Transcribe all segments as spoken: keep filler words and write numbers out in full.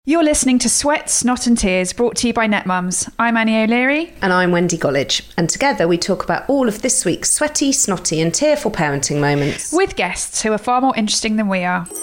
You're listening to Sweat, Snot and Tears, brought to you by NetMums. I'm Annie O'Leary. And I'm Wendy Gollidge. And together we talk about all of this week's sweaty, snotty and tearful parenting moments. With guests who are far more interesting than we are.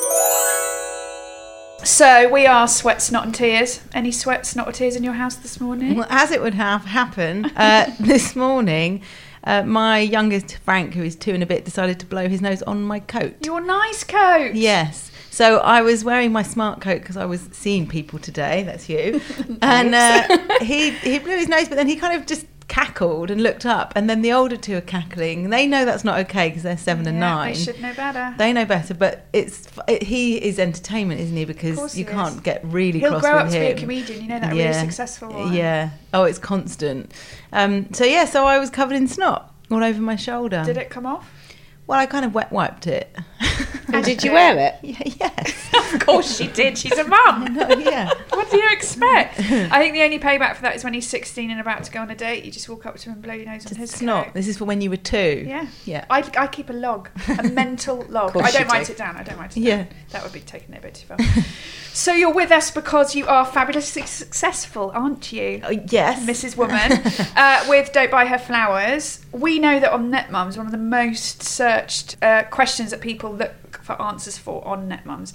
So, we are Sweat, Snot and Tears. Any sweat, snot or tears in your house this morning? Well, as it would have happened, uh, this morning, uh, my youngest, Frank, who is two and a bit, decided to blow his nose on my coat. Your nice coat! Yes. So I was wearing my smart coat because I was seeing people today, that's you, and uh, he, he blew his nose, but then he kind of just cackled and looked up, and then the older two are cackling, and they know that's not okay because they're seven yeah, and nine. They should know better. They know better, but it's it, he is entertainment, isn't he? Because you can't is. get really He'll cross grow with up to him. be a comedian, you know, that yeah. really successful one. Yeah. Oh, it's constant. Um, so yeah, so I was covered in snot all over my shoulder. Did it come off? Well, I kind of wet wiped it. And did you wear it? Yeah, yes. Of course she did. She's a mum. No, yeah. What do you expect? I think the only payback for that is when he's sixteen and about to go on a date. You just walk up to him and blow your nose on his snot. coat. This is for when you were two. Yeah. Yeah. I, I keep a log, a mental log. course I don't you write do. it down. I don't write it Yeah. down. That would be taking it a bit too far. So you're with us because you are fabulously successful, aren't you? Oh, yes. Missus Woman, uh, with Don't Buy Her Flowers. We know that on NetMums, one of the most searched uh, questions that people look for answers for on NetMums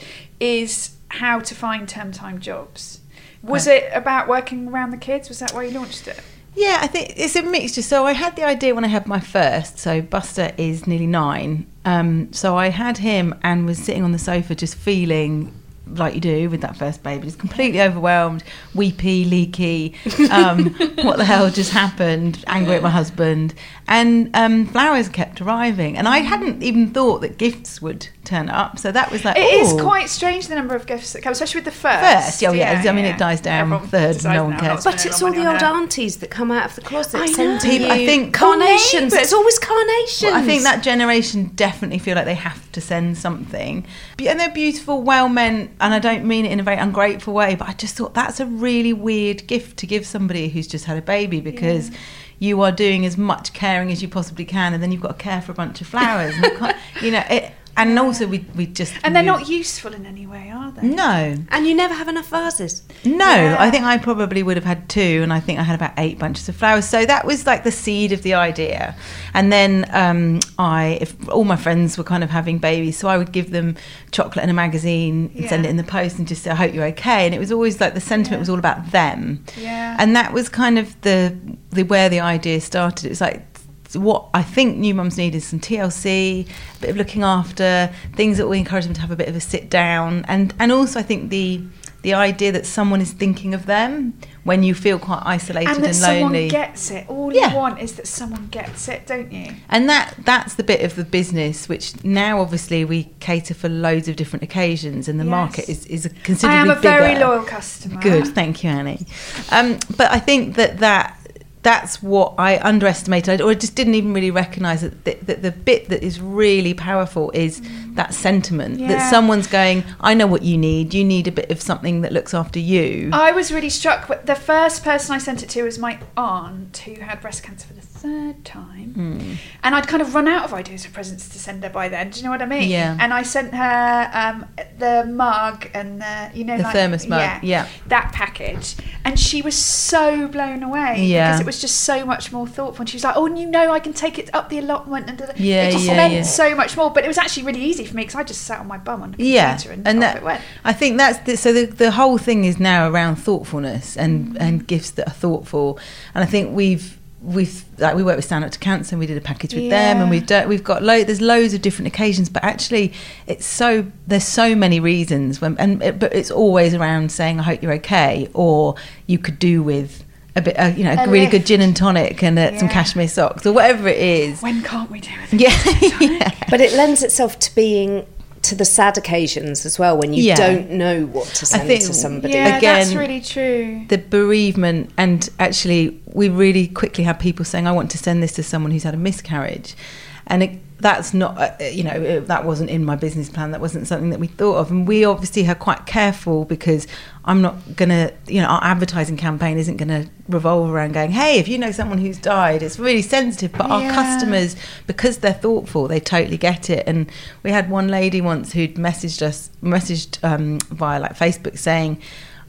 is how to find term time jobs. Was Right. it about working around the kids? Was that why you launched it? Yeah, I think it's a mixture. So I had the idea when I had my first. So Buster is nearly nine. Um, so I had him and was sitting on the sofa just feeling like you do with that first baby, just completely overwhelmed, weepy, leaky, um, what the hell just happened, angry at my husband, and um, flowers kept arriving, and I hadn't even thought that gifts would turn up, so that was like, It ooh. is quite strange, the number of gifts that come, especially with the first. First, oh yeah, I mean it dies down, Everyone third, decides no one now cares. not to But spend it's a all lot of the money on old her. aunties that come out of the closet I sending know. you I think- carnations. Neighbours. It's always carnations. Well, I think that generation definitely feel like they have to send something. Be- And they're beautiful, well meant, and I don't mean it in a very ungrateful way, but I just thought that's a really weird gift to give somebody who's just had a baby, because Yeah. you are doing as much caring as you possibly can, and then you've got to care for a bunch of flowers. And you, can't, you know, it, and also we we just And they're we- not useful in any way, are they? No, And you never have enough vases. no. Yeah. I think I probably would have had two, and I think I had about eight bunches of flowers. So that was like the seed of the idea. And then um, I, if all my friends were kind of having babies, so I would give them chocolate and a magazine and Yeah. send it in the post and just say, I hope you're okay. And it was always like the sentiment Yeah. was all about them. Yeah. And that was kind of the, the where the idea started. It was like, what I think new mums need is some T L C, a bit of looking after, things that will encourage them to have a bit of a sit down, and and also I think the the idea that someone is thinking of them when you feel quite isolated And and, that someone lonely. gets it. All Yeah. you want is that someone gets it, don't you? And that that's the bit of the business which now obviously we cater for loads of different occasions, and the Yes. market is is I considerably am a very bigger. loyal customer. Good, thank you, Annie. Um, but I think that that that's what I underestimated, or I just didn't even really recognise that the, that the bit that is really powerful is that sentiment Yeah. that someone's going, I know what you need. You need a bit of something that looks after you. I was really struck. With the first person I sent it to was my aunt, who had breast cancer for the third time, Mm. and I'd kind of run out of ideas for presents to send her by then. Do you know what I mean? Yeah. And I sent her um, the mug and the you know The like, thermos mug, yeah, yeah. that package, and she was so blown away Yeah. because it was just so much more thoughtful. And she was like, "Oh, and you know, I can take it up the allotment," and da- da. Yeah, it just yeah, meant yeah. so much more. But it was actually really easy for me because I just sat on my bum on the Yeah, computer and, and off that, it went. I think that's the, so the the whole thing is now around thoughtfulness and and gifts that are thoughtful, and I think we've we've like we work with Stand Up to Cancer, and we did a package with them, Yeah. and we've done we've got lo- there's loads of different occasions, but actually it's so there's so many reasons when and it, but it's always around saying I hope you're okay, or you could do with a bit uh, you know a, A really good lift. gin and tonic and uh, some Yeah. cashmere socks or whatever it is. When can't we do it? Yeah, yeah. But it lends itself to being to the sad occasions as well, when you Yeah. don't know what to send think- to somebody. Yeah, that's Again, really true. The bereavement, and actually we really quickly had people saying I want to send this to someone who's had a miscarriage, and it, that's not uh, you know it, that wasn't in my business plan, that wasn't something that we thought of, and we obviously are quite careful because I'm not gonna you know our advertising campaign isn't gonna revolve around going, hey, if you know someone who's died, it's really sensitive, but our Yeah. customers, because they're thoughtful, they totally get it. And we had one lady once who'd messaged us messaged um, via like Facebook saying,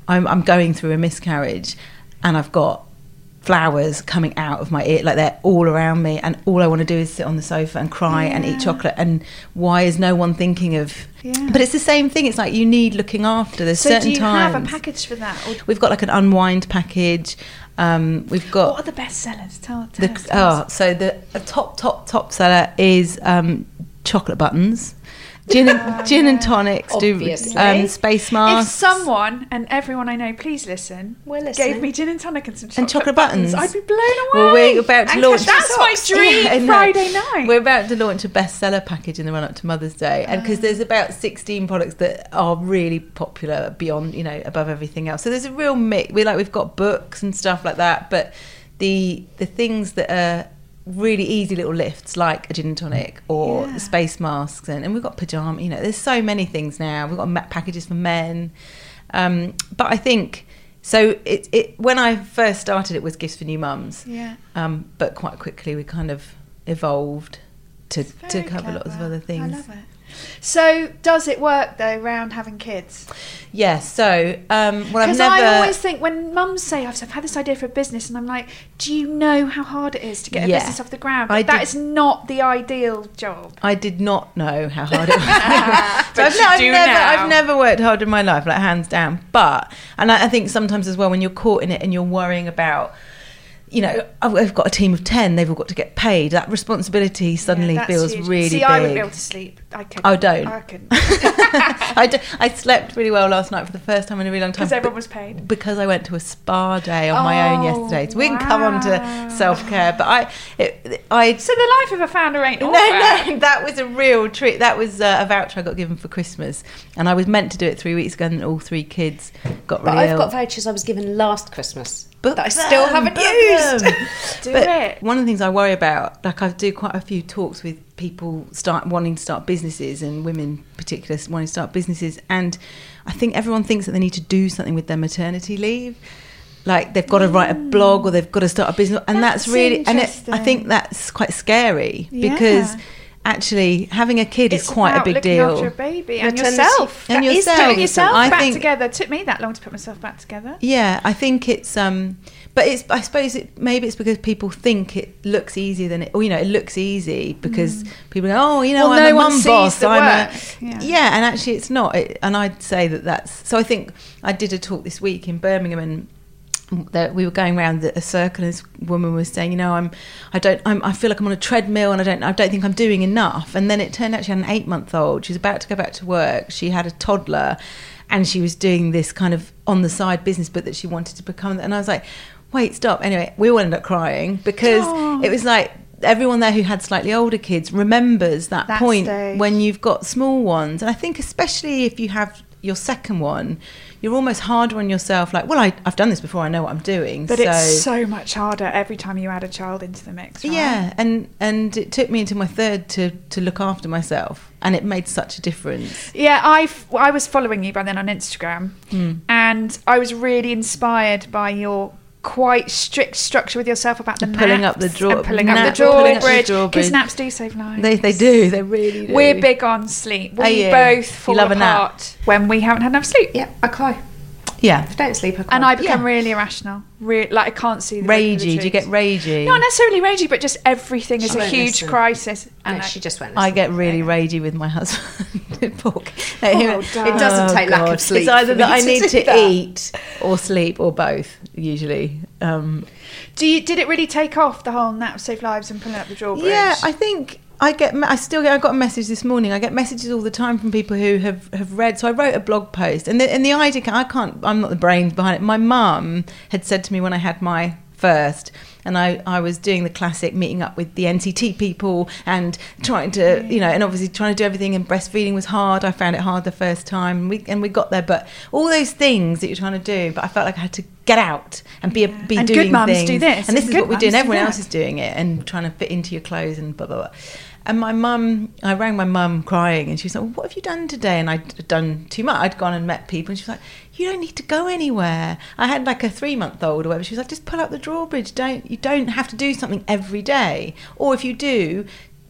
I'm, I'm going through a miscarriage and I've got flowers coming out of my ear, like they're all around me, and all I want to do is sit on the sofa and cry yeah. and eat chocolate. And why is no one thinking of... Yeah. But it's the same thing. It's like you need looking after. There's so certain do you times. have a package for that? Or... We've got like an unwind package. Um, we've got... What are the best sellers? Tell, tell the, us. Tell oh, us. So the a top, top, top seller is um, chocolate buttons. Gin and, oh, gin yeah. and tonics Obviously. do um, space masks. If someone, and everyone I know, please listen, gave me gin and tonic and some chocolate, and chocolate buttons, buttons, I'd be blown away. Well, we're about to and launch. That's my dream yeah, Friday night. We're about to launch a bestseller package in the run up to Mother's Day, and because there's about sixteen products that are really popular beyond, you know, above everything else. So there's a real mix. We like we've got books and stuff like that, but the the things that are really easy little lifts like a gin and tonic or yeah. space masks, and, and we've got pajama, you know, there's so many things now. We've got packages for men, um, but I think so it, it when I first started it was gifts for new mums, yeah um, but quite quickly we kind of evolved to, to cover clever. lots of other things. I love it. So does it work though around having kids? Yes. So um, well, I've Because never. I always think when mums say I've, I've had this idea for a business, and I'm like, do you know how hard it is to get a Yeah. business off the ground? But I that did- is not the ideal job. I did not know how hard it was. But so I've, you I've do never, now. I've never worked hard in my life, like hands down. But, and I, I think sometimes as well, when you're caught in it and you're worrying about, you know, I've I've got a team of ten, they've all got to get paid. That responsibility suddenly Yeah, that's feels huge. really See, big. I wouldn't be able to sleep. I couldn't. Oh, don't. I couldn't. I, d- I slept really well last night for the first time in a really long time. Because everyone but- was paid. Because I went to a spa day on my own Oh, yesterday. So we can come on wow. to self-care. But I... It, I So the life of a founder ain't all No, bad. no, that was a real treat. That was uh, a voucher I got given for Christmas, and I was meant to do it three weeks ago, and all three kids got But really I've ill. got vouchers I was given last Christmas Book that I still them, haven't book used. them. Do But it. one of the things I worry about, like I do quite a few talks with people start wanting to start businesses, and women in particular wanting to start businesses, and I think everyone thinks that they need to do something with their maternity leave. Like they've got to write a blog or they've got to start a business, and that's, That's really, and it, I interesting. think that's quite scary Yeah. because actually having a kid It's is quite a about big looking deal. after a baby and Maternity- yourself. And That is yourself. putting yourself I back think- together. It took me that long to put myself back together. Yeah, I think it's um but it's I suppose it maybe it's because people think it looks easier than it, or you know, it looks easy because Mm. people go, oh, you know, Well, I'm no a one mum sees boss, the I'm work. a Yeah. yeah, and actually it's not. It, and I'd say that that's so. I think I did a talk this week in Birmingham, and that we were going around a circle, and this woman was saying, you know, I'm, I don't, I'm, I feel like I'm on a treadmill, and I don't, I don't think I'm doing enough. And then it turned out she had an eight-month-old. She was about to go back to work. She had a toddler, and she was doing this kind of on the side business, but that she wanted to become. And I was like, wait, stop. Anyway, we all ended up crying because Oh. it was like everyone there who had slightly older kids remembers that, That point stage. when you've got small ones. And I think especially if you have your second one, you're almost harder on yourself. Like, well, I, I've done this before. I know what I'm doing. But so, it's so much harder every time you add a child into the mix, right? yeah, and and it took me into my third to to look after myself, and it made such a difference. Yeah, I I was following you by then on Instagram, Mm. and I was really inspired by your quite strict structure with yourself about the And pulling naps up the draw- and pulling up nap- the pulling up the drawbridge, drawbridge. because naps do save lives. They they do. They really do. We're big on sleep. We Oh, yeah. both fall You love a nap. apart when we haven't had enough sleep. Yeah, I cry. Yeah. If I don't sleep, I cry. And I become Yeah. really irrational. Re- like I can't see the wood for the Ragey. Do you trees. get ragey? Not necessarily ragey, but just everything is She a won't huge listen. crisis. And And I- she just went. I get really ragey with my husband. Poor g- Oh, It doesn't take lack of God. sleep It's either for that me I to need do to that. eat or sleep or both. Usually. Um, Do you? Did it really take off the whole nap save lives and pulling up the drawbridge? Yeah, I think I get. I still get. I got a message this morning. I get messages all the time from people who have, have read. So I wrote a blog post, and the and the idea. I can't. I'm not the brains behind it. My mum had said to me when I had my first, and I, I was doing the classic meeting up with the N C T people and trying to, you know, and obviously trying to do everything, and breastfeeding was hard. I found it hard the first time, and we, and we got there, but all those things that you're trying to do, but I felt like I had to get out and be, a, be And doing good mums things. do this, And this and is good what we're mums doing. do Everyone that. else is doing it and trying to fit into your clothes and blah, blah, blah. And my mum, I rang my mum crying, and she was like, well, what have you done today? And I'd done too much. I'd gone and met people, and she was like, you don't need to go anywhere. I had like a three month old or whatever. She was like, just pull up the drawbridge. Don't, you don't have to do something every day. Or if you do,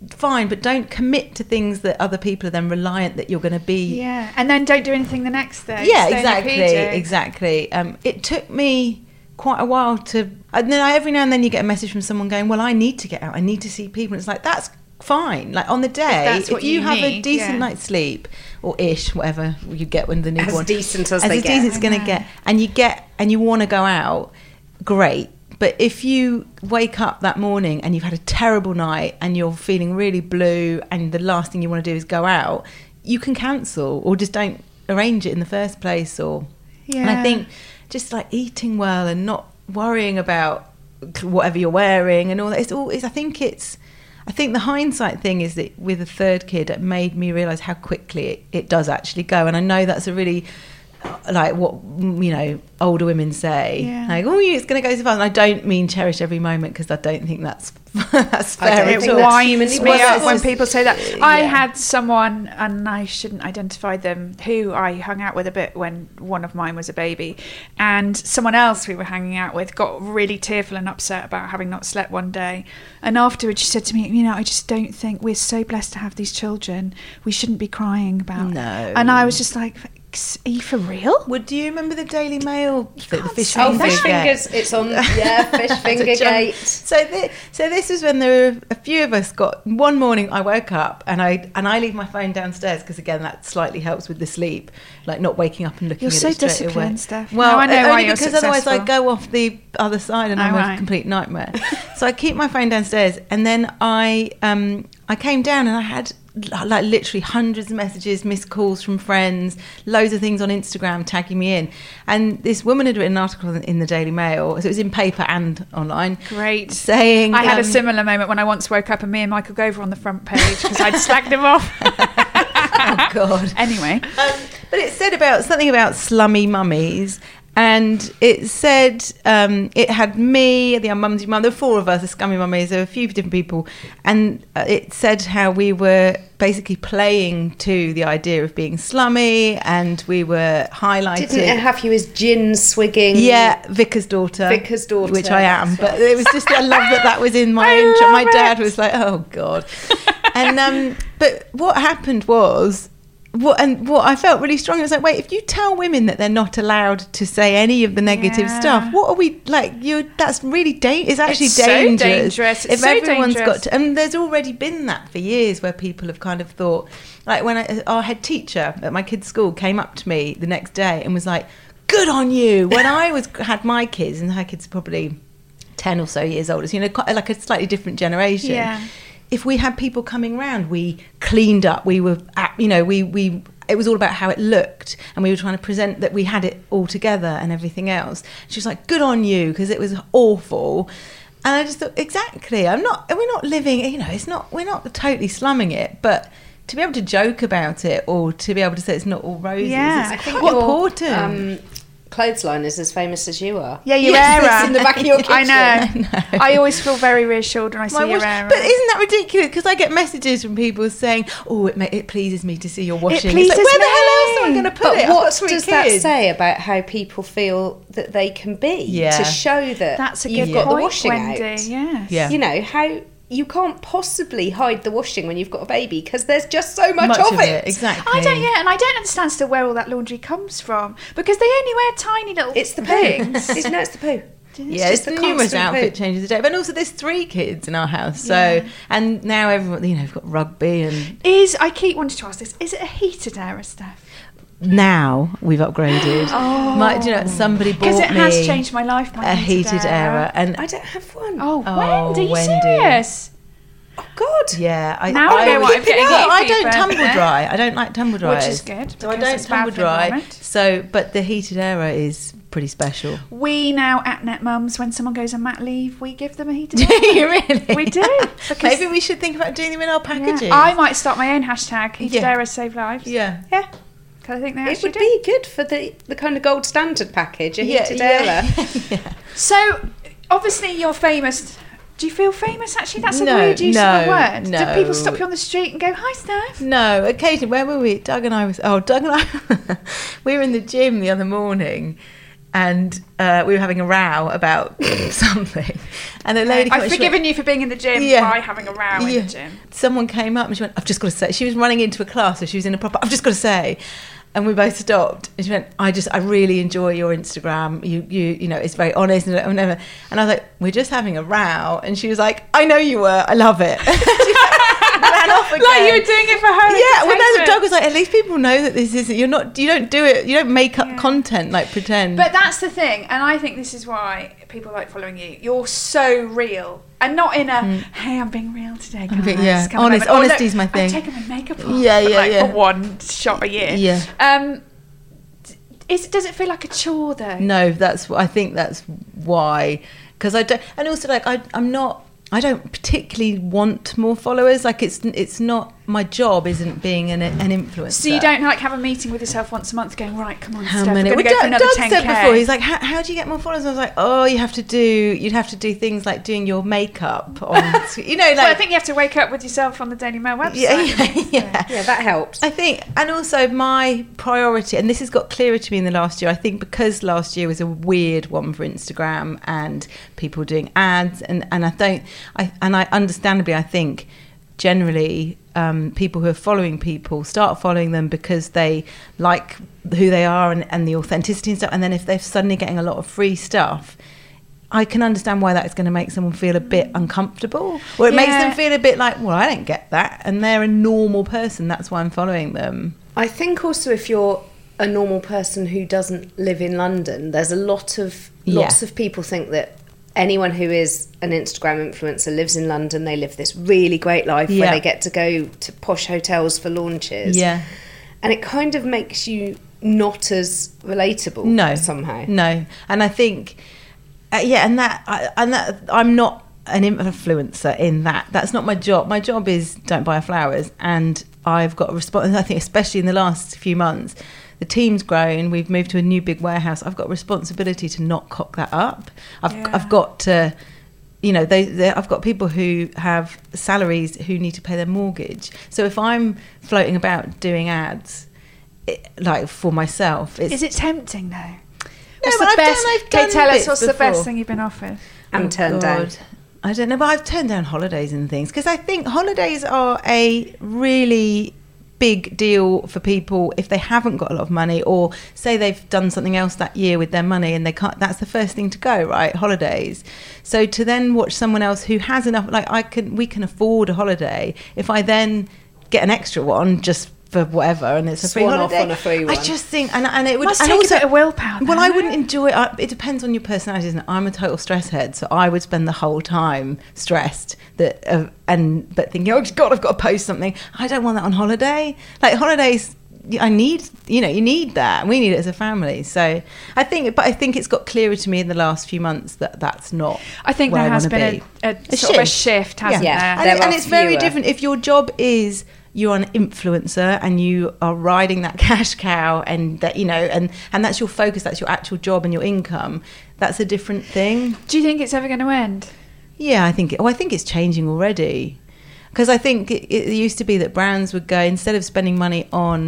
fine, but don't commit to things that other people are then reliant that you're going to be. Yeah, and then don't do anything the next day. Yeah, Stay in your exactly, P J. exactly. Um, it took me quite a while to, and then I, every now and then you get a message from someone going, well, I need to get out, I need to see people. And it's like, that's fine. Like on the day, that's if what you, you have a need, decent yeah. night's sleep, or ish, whatever you get when the newborn, As decent as as they as get. decent as it's going I to know. get, and you get, and you want to go out, great. But if you wake up that morning and you've had a terrible night and you're feeling really blue and the last thing you want to do is go out, you can cancel or just don't arrange it in the first place. Or Yeah. And I think just like eating well and not worrying about whatever you're wearing and all that, it's all, it's, I think it's, I think the hindsight thing is that with a third kid, it made me realise how quickly it, it does actually go. And I know that's a really, like what, you know, older women say. Yeah. Like, oh, it's going to go so fast. And I don't mean cherish every moment, because I don't think that's that's I fair don't at think all. It that's winds humanly me possible. up when Just- people say that. I yeah. had someone, and I shouldn't identify them, who I hung out with a bit when one of mine was a baby, and someone else we were hanging out with got really tearful and upset about having not slept one day. And afterwards she said to me, you know, I just don't think, we're so blessed to have these children, we shouldn't be crying about it. No. And I was just like, are you for real? Well, do you remember the Daily Mail? The, the can't fish say Oh, finger fish gate? fingers. It's on, yeah, fish finger It's a jump. gate. So, thi- so this was when there were a few of us got. One morning, I woke up and I and I leave my phone downstairs, because again that slightly helps with the sleep, like not waking up and looking You're at so it straight disciplined, away. Steph. Well, Now I know only why you're because otherwise I successful. go off the other side and Oh, I'm right. a complete nightmare. So I keep my phone downstairs, and then I um I came down and I had like literally hundreds of messages, missed calls from friends, loads of things on Instagram tagging me in. And this woman had written an article in the Daily Mail, so it was in paper and online. Great. Saying I had a um, similar moment when I once woke up and me and Michael Gove were on the front page because I'd slagged him off. Oh God. Anyway. Um, but it said about something about slummy mummies, and it said um, it had me, the unmumsy mum, there were four of us, the scummy mummies, there were a few different people, and uh, it said how we were basically playing to the idea of being slummy, and we were highlighting. Didn't it have you as gin swigging? Yeah, vicar's daughter. Vicar's daughter, Which I am. that's But right. it was just, I love that that was in my I intro. My love dad it. was like, oh, God. And um, but what happened was, what and what I felt really strong, it was like, wait, if you tell women that they're not allowed to say any of the negative Yeah. stuff, what are we, like, you? That's really dangerous. It's actually It's so dangerous. dangerous. It's If so everyone's dangerous. got to, and there's already been that for years where people have kind of thought, like when I, our head teacher at my kids' school came up to me the next day and was like, good on you. When I was had my kids, and her kids are probably ten or so years older, so, you know, quite like a slightly different generation. Yeah. If we had people coming round, we cleaned up. We were, at, you know, we we. It was all about how it looked, and we were trying to present that we had it all together and everything else. She was like, "Good on you," because it was awful. And I just thought, exactly. I'm not. We're not living. You know, it's not. We're not totally slumming it, but to be able to joke about it, or to be able to say it's not all roses, Yeah. it's I think quite your, important. Um, clothesline is as famous as you are. Yeah, your Yes, era. it's in the back of your kitchen. I know. I know. I always feel very reassured when I see My your wash- era. but isn't that ridiculous? Because I get messages from people saying, "Oh, it ma- it pleases me to see your washing." pleases it's like, where the hell else am I me. going to put But it? I've got what three does that kids. say about how people feel that they can be? Yeah. To show that That's a you've good got point, the washing Wendy. out. Yes. Yeah. You know, how you can't possibly hide the washing when you've got a baby, because there's just so much, Much of, of it. it, exactly. I don't, yeah, and I don't understand still where all that laundry comes from, because they only wear tiny little It's the poo. things. It's, no, it's the poo. Yeah, just it's the numerous constant outfit poo. changes a day, but also there's three kids in our house, so Yeah. and now everyone, you know, we've got rugby, and Is I keep wanting to ask this: is it a heated era, Steph? now we've upgraded. Oh. My, do you know, somebody bought Because it me has changed my life. My a heated era, and I don't have one. Oh, Oh, Wendy, are you Wendy. serious? Oh, God. yeah, I, Now I know what I'm keep it getting up. you for I your don't tumble birthday. dry. I don't like tumble dryers, Which is good, So I because don't it's bad tumble for the dry. environment. So, but the heated era is pretty special. We now at Net Mums, when someone goes on mat leave, we give them a heated Do era. you really? We do, because- Maybe we should think about doing them in our packages. Yeah. I might start my own hashtag, heated Yeah. eras save lives. Yeah. Yeah. Because I think they It actually would do. be good for the, the kind of gold standard package, a heated era. yeah. So, obviously, you're famous. Do you feel famous, actually? That's a No, weird use no, of a word. no. Do people stop you on the street and go, hi, Steph? No, occasionally. Where were we? Doug and I was. Oh, Doug and I. We were in the gym the other morning, and uh, we were having a row about something. And a lady came I've up, she forgiven went, you for being in the gym Yeah. by having a row Yeah. in the gym. Someone came up and she went, I've just got to say, she was running into a class, so she was in a proper, I've just got to say, and we both stopped. And she went, I just, I really enjoy your Instagram. You, you, you know, it's very honest and whatever. And I was like, we're just having a row. And she was like, I know you were. I love it. Ran off again. Like you were doing it for her. Yeah, well, no, the entertainment. dog was like, at least people know that this isn't. You're not. You don't do it. You don't make up Yeah. content like pretend. But that's the thing, and I think this is why people like following you. You're so real, and not in a "Hey, I'm being real today, guys." being- yeah. come on Honest- over." Or, honesty "Look, is my thing." I've taken my makeup off. Yeah, yeah, like, yeah. For one shot a year. Yeah. Um, is does it feel like a chore though? No, that's. I think that's why. Because I don't. And also, like, I, I'm not. I don't particularly want more followers. Like, it's it's not my job. Isn't being an an influencer. So you don't like have a meeting with yourself once a month, going right? Come on, How Steph, many? we're Well, going to go for Doug, another Doug ten said k. before. He's like, how, how do you get more followers? I was like, oh, you have to do. You'd have to do things like doing your makeup on. You know, like. Well, I think you have to wake up with yourself on the Daily Mail website. Yeah, yeah, yeah. Yeah, that helps. I think, and also my priority, and this has got clearer to me in the last year, I think because last year was a weird one for Instagram and people doing ads, and, and I don't, I and I understandably, I think generally um, people who are following people start following them because they like who they are and, and the authenticity and stuff, and then if they're suddenly getting a lot of free stuff, I can understand why that is going to make someone feel a bit uncomfortable, or it makes Yeah. them feel a bit like, well, I don't get that, and they're a normal person, that's why I'm following them. I think also if you're a normal person who doesn't live in London, there's a lot of lots Yeah. of people think that anyone who is an Instagram influencer lives in London. They live this really great life where Yeah. they get to go to posh hotels for launches. Yeah. And it kind of makes you not as relatable No, somehow. No, and I think, uh, yeah, and that, I, and that, I'm not an influencer in that. That's not my job. My job is don't buy flowers, and I've got a response. I think, especially in the last few months, the team's grown. We've moved to a new big warehouse. I've got a responsibility to not cock that up. I've Yeah. I've got to. You know, they, they, I've got people who have salaries who need to pay their mortgage. So if I'm floating about doing ads, it, like for myself, it's Is it tempting though? No, What's but the I've best? done- I've okay, done tell us bits what's the before. best thing you've been offered. And Oh, turned down. God. I don't know, but I've turned down holidays and things because I think holidays are a really big deal for people if they haven't got a lot of money, or say they've done something else that year with their money and they can't. That's the first thing to go, right? Holidays. So to then watch someone else who has enough, like I can, we can afford a holiday. If I then get an extra one just for whatever, and it's a free Swan off holiday, on a free I one. just think, and, and it would, Must and take also, a bit of willpower. well, though, I no? wouldn't enjoy it. I- It depends on your personality, isn't it? I'm a total stress head, so I would spend the whole time stressed that, uh, and but thinking, oh God, I've got to post something. I don't want that on holiday. Like holidays, I need, you know, you need that. We need it as a family. So I think, but I think it's got clearer to me in the last few months that that's not. I think where there I has wanna been be. a, a, sort of a shift, hasn't Yeah. there? And, There it- and are it's very fewer. different if your job is you're an influencer and you are riding that cash cow, and that, you know, and and that's your focus, that's your actual job and your income. That's a different thing. Do you think it's ever going to end? Yeah, I think it, well, I think it's changing already, because I think it, it used to be that brands would go, instead of spending money on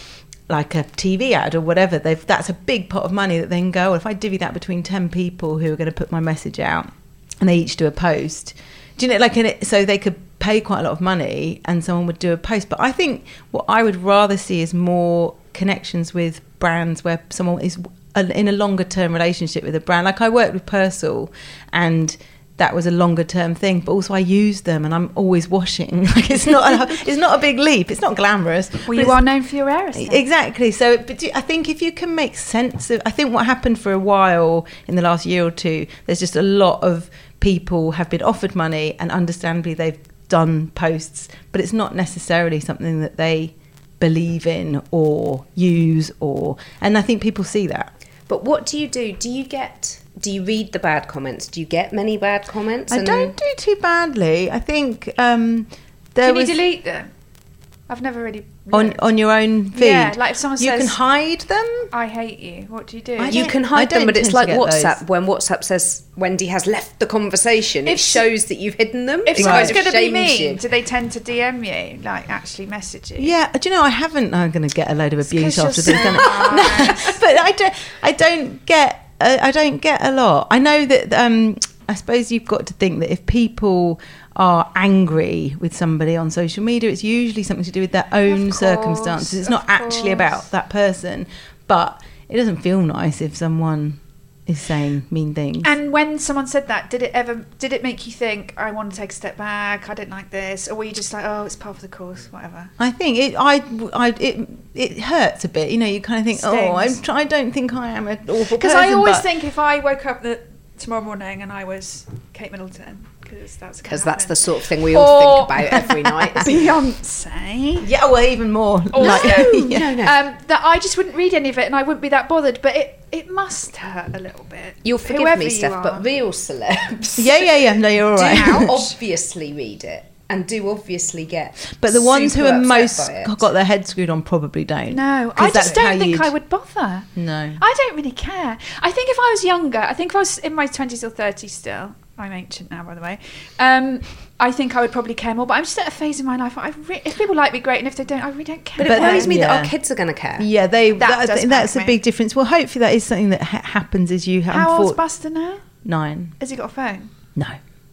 like a T V ad or whatever, they've that's a big pot of money that they can go, well, if I divvy that between ten people who are going to put my message out and they each do a post, do you know, like in it, so they could pay quite a lot of money and someone would do a post. But I think what I would rather see is more connections with brands where someone is in a longer term relationship with a brand. Like I worked with Persil, and that was a longer term thing, but also I use them and I'm always washing. Like it's not a, it's not a big leap, it's not glamorous. Well, but you it's- are known for your errors. then. Exactly. So, but do, I think if you can make sense of, I think what happened for a while in the last year or two, there's just a lot of people have been offered money, and understandably they've done posts, but it's not necessarily something that they believe in or use, or, and I think people see that. But what do you do? Do you get? Do you read the bad comments? Do you get many bad comments? I And don't do too badly. I think um, there Can was you delete them? I've never really on looked. on your own feed. Yeah, like if someone you says, can hide them. I hate you. What do you do? I You don't- can I hide them, don't but it's tend to like get WhatsApp. those. When WhatsApp says Wendy has left the conversation, it If s- shows that you've hidden them. if It someone's kind of going to be shames mean, you. do they tend to D M you, like actually message you? Yeah, do you know I haven't? I'm going to get a load of abuse 'cause after you're this. so don't I? nice. But I don't. I don't get. uh, I don't get a lot. I know that. Um, I suppose you've got to think that if people are angry with somebody on social media, it's usually something to do with their own Of course, circumstances. It's of not actually course. about that person, but it doesn't feel nice if someone is saying mean things. And when someone said that, did it ever did it make you think, I want to take a step back, I didn't like this, or were you just like, oh, it's part of the course, whatever? I think it. I. I. It. It hurts a bit. You know. You kind of think, oh, I'm. Stings. Try, I don't think I am an awful person. Because I always but- think if I woke up the, tomorrow morning and I was Kate Middleton, because that's Because that's the sort of thing we all Or- think about every night. Beyonce. Yeah. Well, even more. Or like, no, yeah. no, no. Um, that I just wouldn't read any of it and I wouldn't be that bothered, but it, it must hurt a little bit. You'll forgive Whoever me, you Steph, are. but real celebs Yeah. Yeah. Yeah. No, you're all do right. obviously read it and do obviously get. But the ones who super are upset most by it. got their head screwed on probably don't. No, 'Cause I just that's how don't think you'd- I would bother. No. I don't really care. I think if I was younger, I think if I was in my twenties or thirties still, I'm ancient now, by the way, um, I think I would probably care more. But I'm just at a phase in my life where I re- if people like me, great, and if they don't, I really don't care. But it worries me that yeah. our kids are going to care. Yeah, they. That That, I does think that's a panic me. big difference. Well, hopefully that is something that ha- happens as you have. How old's Buster now? Nine. Has he got a phone? No.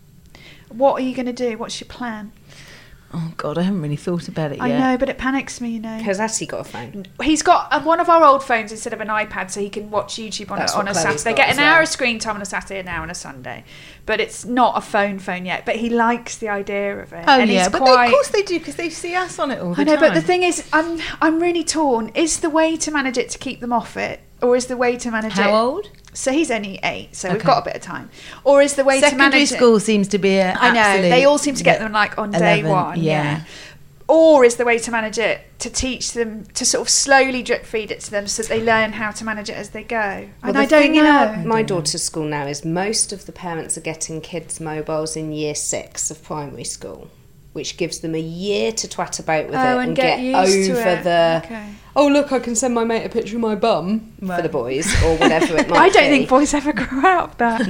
What are you going to do? What's your plan? Oh God, I haven't really thought about it yet. I know, but it panics me, you know. Has Atty got a phone? He's got uh, one of our old phones instead of an iPad, so he can watch YouTube on That's a, on what a Chloe's Saturday. got Get as an hour well. of screen time on a Saturday, an hour on a Sunday. But it's not a phone phone yet. But he likes the idea of it. Oh and yeah, he's but quite... they, of course they do because they see us on it all the I know, time. but the thing is, I'm I'm really torn. Is the way to manage it to keep them off it, or is the way to manage it? How old? So he's only eight, so we've Okay. got a bit of time. Or is the way to Secondary manage school it? seems to be a I know absolute- they all seem to get yeah, them like on day eleven, one. Yeah. yeah. Or is the way to manage it to teach them to sort of slowly drip feed it to them so that they learn how to manage it as they go? Well, And the I don't thing in know. our- my daughter's school now is most of the parents are getting kids' mobiles in year six of primary school, which gives them a year to twat about with Oh, it and and get get, used to over it. the. Okay. Oh look, I can send my mate a picture of my bum for Right. the boys or whatever it might be. I don't think boys ever grow out of that.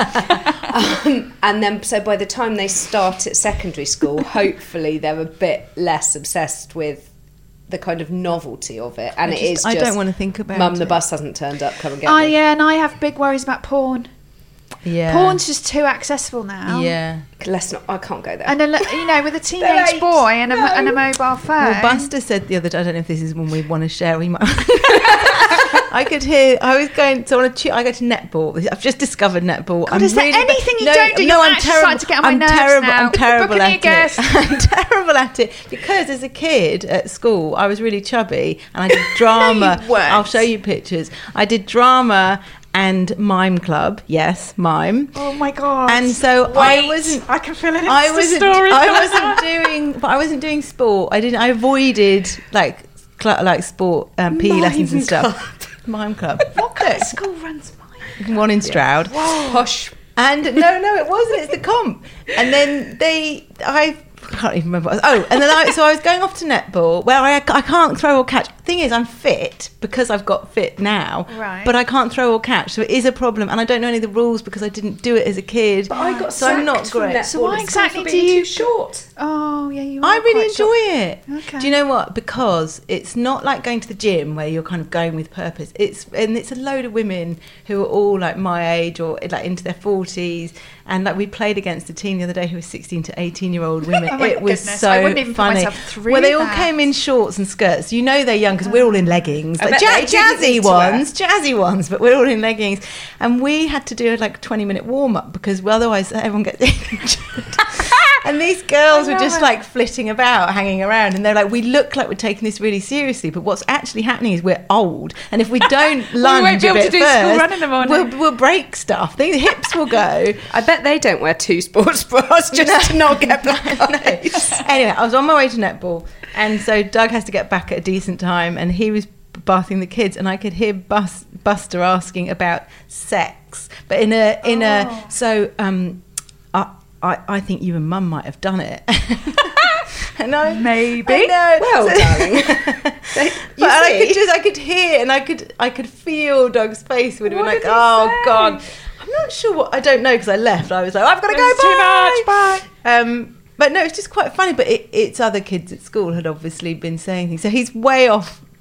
No. um, and then, so by the time they start at secondary school, hopefully they're a bit less obsessed with the kind of novelty of it. And I it just- is I just, don't want to think about Mum, the it. bus hasn't turned up, come and get Oh me. yeah, and I have big worries about porn. Yeah. Porn's just too accessible now. Yeah. Let's not, I can't go there. And a, li- you know, with a teenage eight. boy and a, No. and a mobile phone. Well, Buster said the other day, I don't know if this is one we want to share. We might. I could hear. I was going to on a. Tu- I go to netball. I've just discovered netball. God, is there really ba- anything you don't do? No, You're I'm actually terrible. starting to get on my I'm nerves terrible. now. I'm terrible Booking me a at guest. it. I'm terrible at it because as a kid at school, I was really chubby and I did drama. you weren't. I'll show you pictures. I did drama and mime club. Yes, mime. Oh my god! And so I Wait, wasn't. I can feel it. I It's wasn't. the story. I wasn't doing. But I wasn't doing sport. I didn't. I avoided like cl- like sport um, P E Mime lessons and stuff. club. Mime club. What kind of school runs mine? One in Stroud. Posh. And no, no, it wasn't. It's the comp. And then they, I can't even remember. What I was, oh, and then I, so I was going off to netball where I, I can't throw or catch. Thing is, I'm fit because I've got fit now. Right. But I can't throw or catch, so it is a problem. And I don't know any of the rules because I didn't do it as a kid. But I got so I'm not sacked from great. netball So why at school exactly for do being you- too short? Oh yeah, you. Are I really quite enjoy short. it. Okay. Do you know what? Because it's not like going to the gym where you're kind of going with purpose. It's and it's a load of women who are all like my age or like into their forties. And like we played against a team the other day who was sixteen to eighteen year old women. Oh my it was goodness, so I wouldn't even put funny. myself through well, they all that. came in shorts and skirts. You know they're young because we're all in leggings, I like bet ja- they didn't jazzy need to wear. ones, jazzy ones. But we're all in leggings, and we had to do like a twenty minute warm up because otherwise everyone gets injured. And these girls I were love just it. like flitting about, hanging around, and they're like, we look like we're taking this really seriously, but what's actually happening is we're old, and if we don't lunge won't be a able bit to do school first, run in the morning. We'll, we'll break stuff. The hips will go. I bet they don't wear two sports bras just to not get black No. eyes. Anyway, I was on my way to netball, and so Doug has to get back at a decent time, and he was bathing the kids, and I could hear Bus, Buster asking about sex, but in a in Oh. a so um, I, I I think you and Mum might have done it. And I, Maybe. I know. Well, So- darling. They- But you I see? could just I could hear and I could I could feel Doug's face would have been What like, did he oh say? god. I'm not sure what I don't know because I left. I was like, I've got to go. It's too Bye. much, bye. Um, but no, it's just quite funny. But it, it's other kids at school had obviously been saying things. So he's way off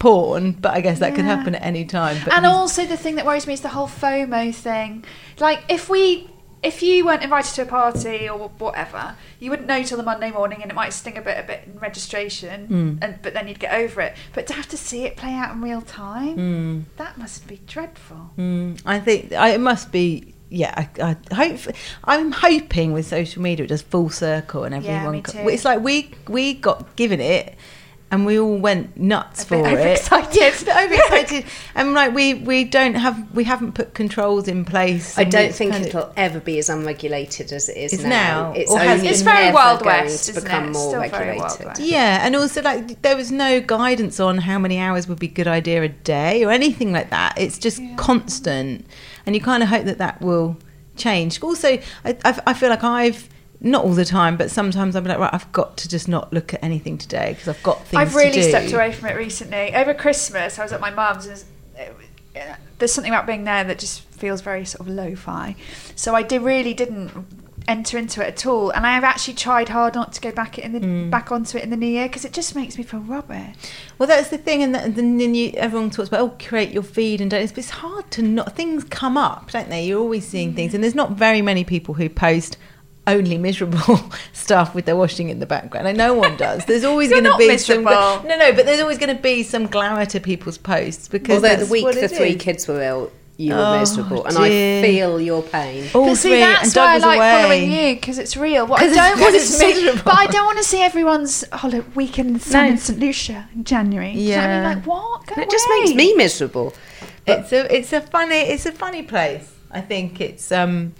porn, but I guess that could Yeah. happen at any time. But And he's- also the thing that worries me is the whole FOMO thing. Like if we, if you weren't invited to a party or whatever, you wouldn't know till the Monday morning, and it might sting a bit, a bit in registration, Mm. and but then you'd get over it. But to have to see it play out in real time, Mm. that must be dreadful. Mm, I think I, it must be. Yeah, I, I hope. I'm hoping with social media it does full circle and Yeah, everyone. me co- too. It's like we we got given it, and we all went nuts A for bit it. overexcited. Yes, a bit overexcited, and like we we don't have we haven't put controls in place. I and don't it's think kind of- it'll ever be as unregulated as it is It's now. now, It's or has only been. It's very ever Wild going West, to isn't become it? It's more still very Wild regulated. West. Yeah, and also like there was no guidance on how many hours would be a good idea a day or anything like that. It's just Yeah. constant, and you kind of hope that that will change. Also, I, I, I feel like I've not all the time, but sometimes I'm like, right, I've got to just not look at anything today because I've got things. I've really to do. stepped away from it recently. Over Christmas, I was at my mum's, and it, it, there's something about being there that just feels very sort of lo-fi. So I did really didn't enter into it at all, and I have actually tried hard not to go back in the Mm. back onto it in the new year because it just makes me feel rubbish. Well, that's the thing, and then then you, everyone talks about, oh, create your feed and don't. But it's hard to not. Things come up, don't they? You're always seeing Mm. things, and there's not very many people who post only miserable stuff with their washing in the background. Like no one does. There's always You're going to not be miserable. some. No, no, but there's always going to be some glamour to people's posts because Although that's the week what the it three is. kids were ill, you Oh, were miserable, and dear. I feel your pain. All But see, three, that's and Doug why I was like away. following you because it's real. What I 'Cause don't it's- want to it's see, miserable. but I don't want to see everyone's holiday weekend in the sun No. in Saint Lucia in January. Do you know what I mean? Yeah. Like what? Go And it just away. makes me miserable. But It's a it's a funny it's a funny place. I think it's um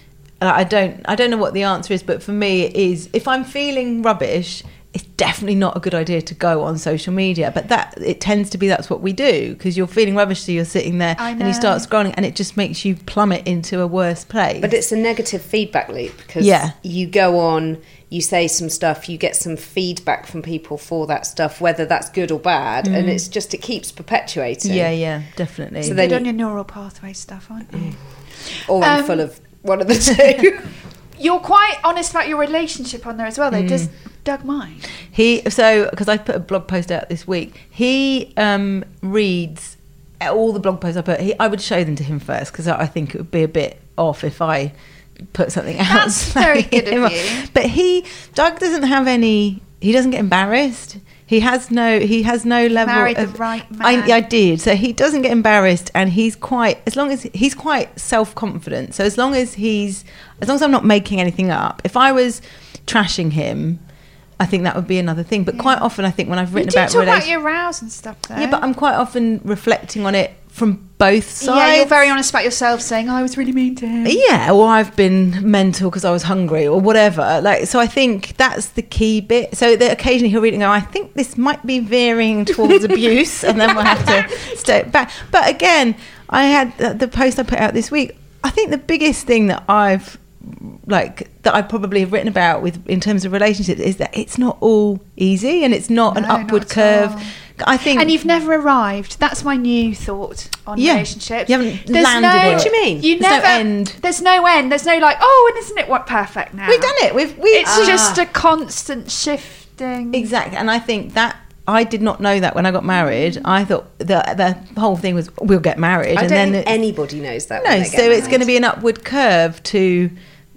I don't I don't know what the answer is, but for me it is if I'm feeling rubbish, it's definitely not a good idea to go on social media. But that it tends to be that's what we do because you're feeling rubbish, so you're sitting there I and you start know. scrolling, and it just makes you plummet into a worse place. But it's a negative feedback loop because Yeah. you go on, you say some stuff, you get some feedback from people for that stuff, whether that's good or bad, and it's just it keeps perpetuating. yeah, yeah, definitely. So Good then on you- your neural pathway stuff, aren't you? Or I'm Um, full of one of the two. You're quite honest about your relationship on there as well, though. Does Doug mind? He so because I put a blog post out this week. He um, reads all the blog posts I put. He, I would show them to him first because I I think it would be a bit off if I put something out. That's very good of him. you. But he Doug doesn't have any. He doesn't get embarrassed. He has no. He has no level. Married the of, right I, man. I did. So he doesn't get embarrassed, and he's quite. As long as he's quite self confident. So as long as he's, as long as I'm not making anything up. If I was trashing him, I think that would be another thing. But Yeah. quite often, I think when I've You written do about talk about relation- your rows and stuff, though. yeah, but I'm quite often reflecting on it from both sides. Yeah, you're very honest about yourself, saying, "I was really mean to him." Yeah, or I've been mental because I was hungry or whatever. Like, so I think that's the key bit. So that occasionally he'll read it and go, I think this might be veering towards abuse, and then we'll have to step back. But again, I had the, the post I put out this week. I think the biggest thing that I've like that I probably have written about with in terms of relationships is that it's not all easy and it's not an No, not upward at curve. all. I think, And you've never arrived. That's my new thought on Yeah. relationships. You haven't There's landed no, it. What do you mean? You There's no never. end. There's no end. There's no like, oh, and isn't it what perfect now? we've done it. We've we It's Ah. just a constant shifting. Exactly, and I think that I did not know that when I got married. I thought the the whole thing was we'll get married, I and don't then think it- anybody knows that. no. when they So get it's going to married. be an upward curve to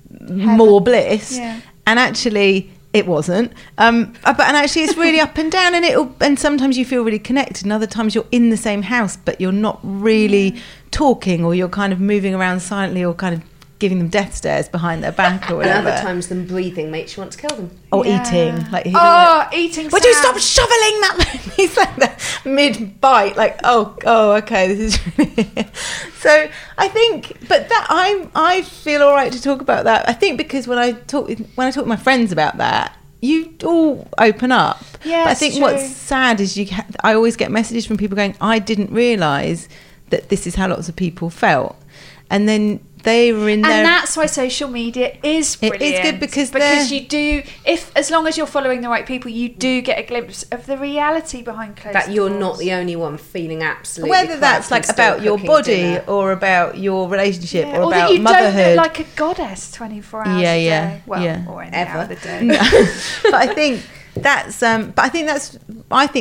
more bliss, Yeah. and actually it wasn't. Um, but and actually it's really up and down, and it'll and sometimes you feel really connected, and other times you're in the same house, but you're not really talking, or you're kind of moving around silently, or kind of giving them death stares behind their back or And whatever. other times, them breathing makes you want to kill them. Or Yeah. eating, like he Oh, eating. would you stop sounds- shoveling that? He's like that mid bite, like oh oh okay, this is really. So I think, but that I I feel all right to talk about that. I think because when I talk with, when I talk with my friends about that, you all open up. Yeah, but I it's think true. what's sad is you. Ha- I always get messages from people going, I didn't realise that this is how lots of people felt, and then they were in And their. that's why social media is It is brilliant. good because because they're- you do, if as long as you're following the right people, you do get a glimpse of the reality behind closed That you're doors. not the only one feeling absolutely. Whether crap that's and like still about your cooking body dinner. or about your relationship Yeah, or or that about you motherhood. don't look like a goddess twenty-four hours Yeah, a yeah, day. Well, yeah. or any Ever. hour of the day. No. But I think that's um but I think that's I think that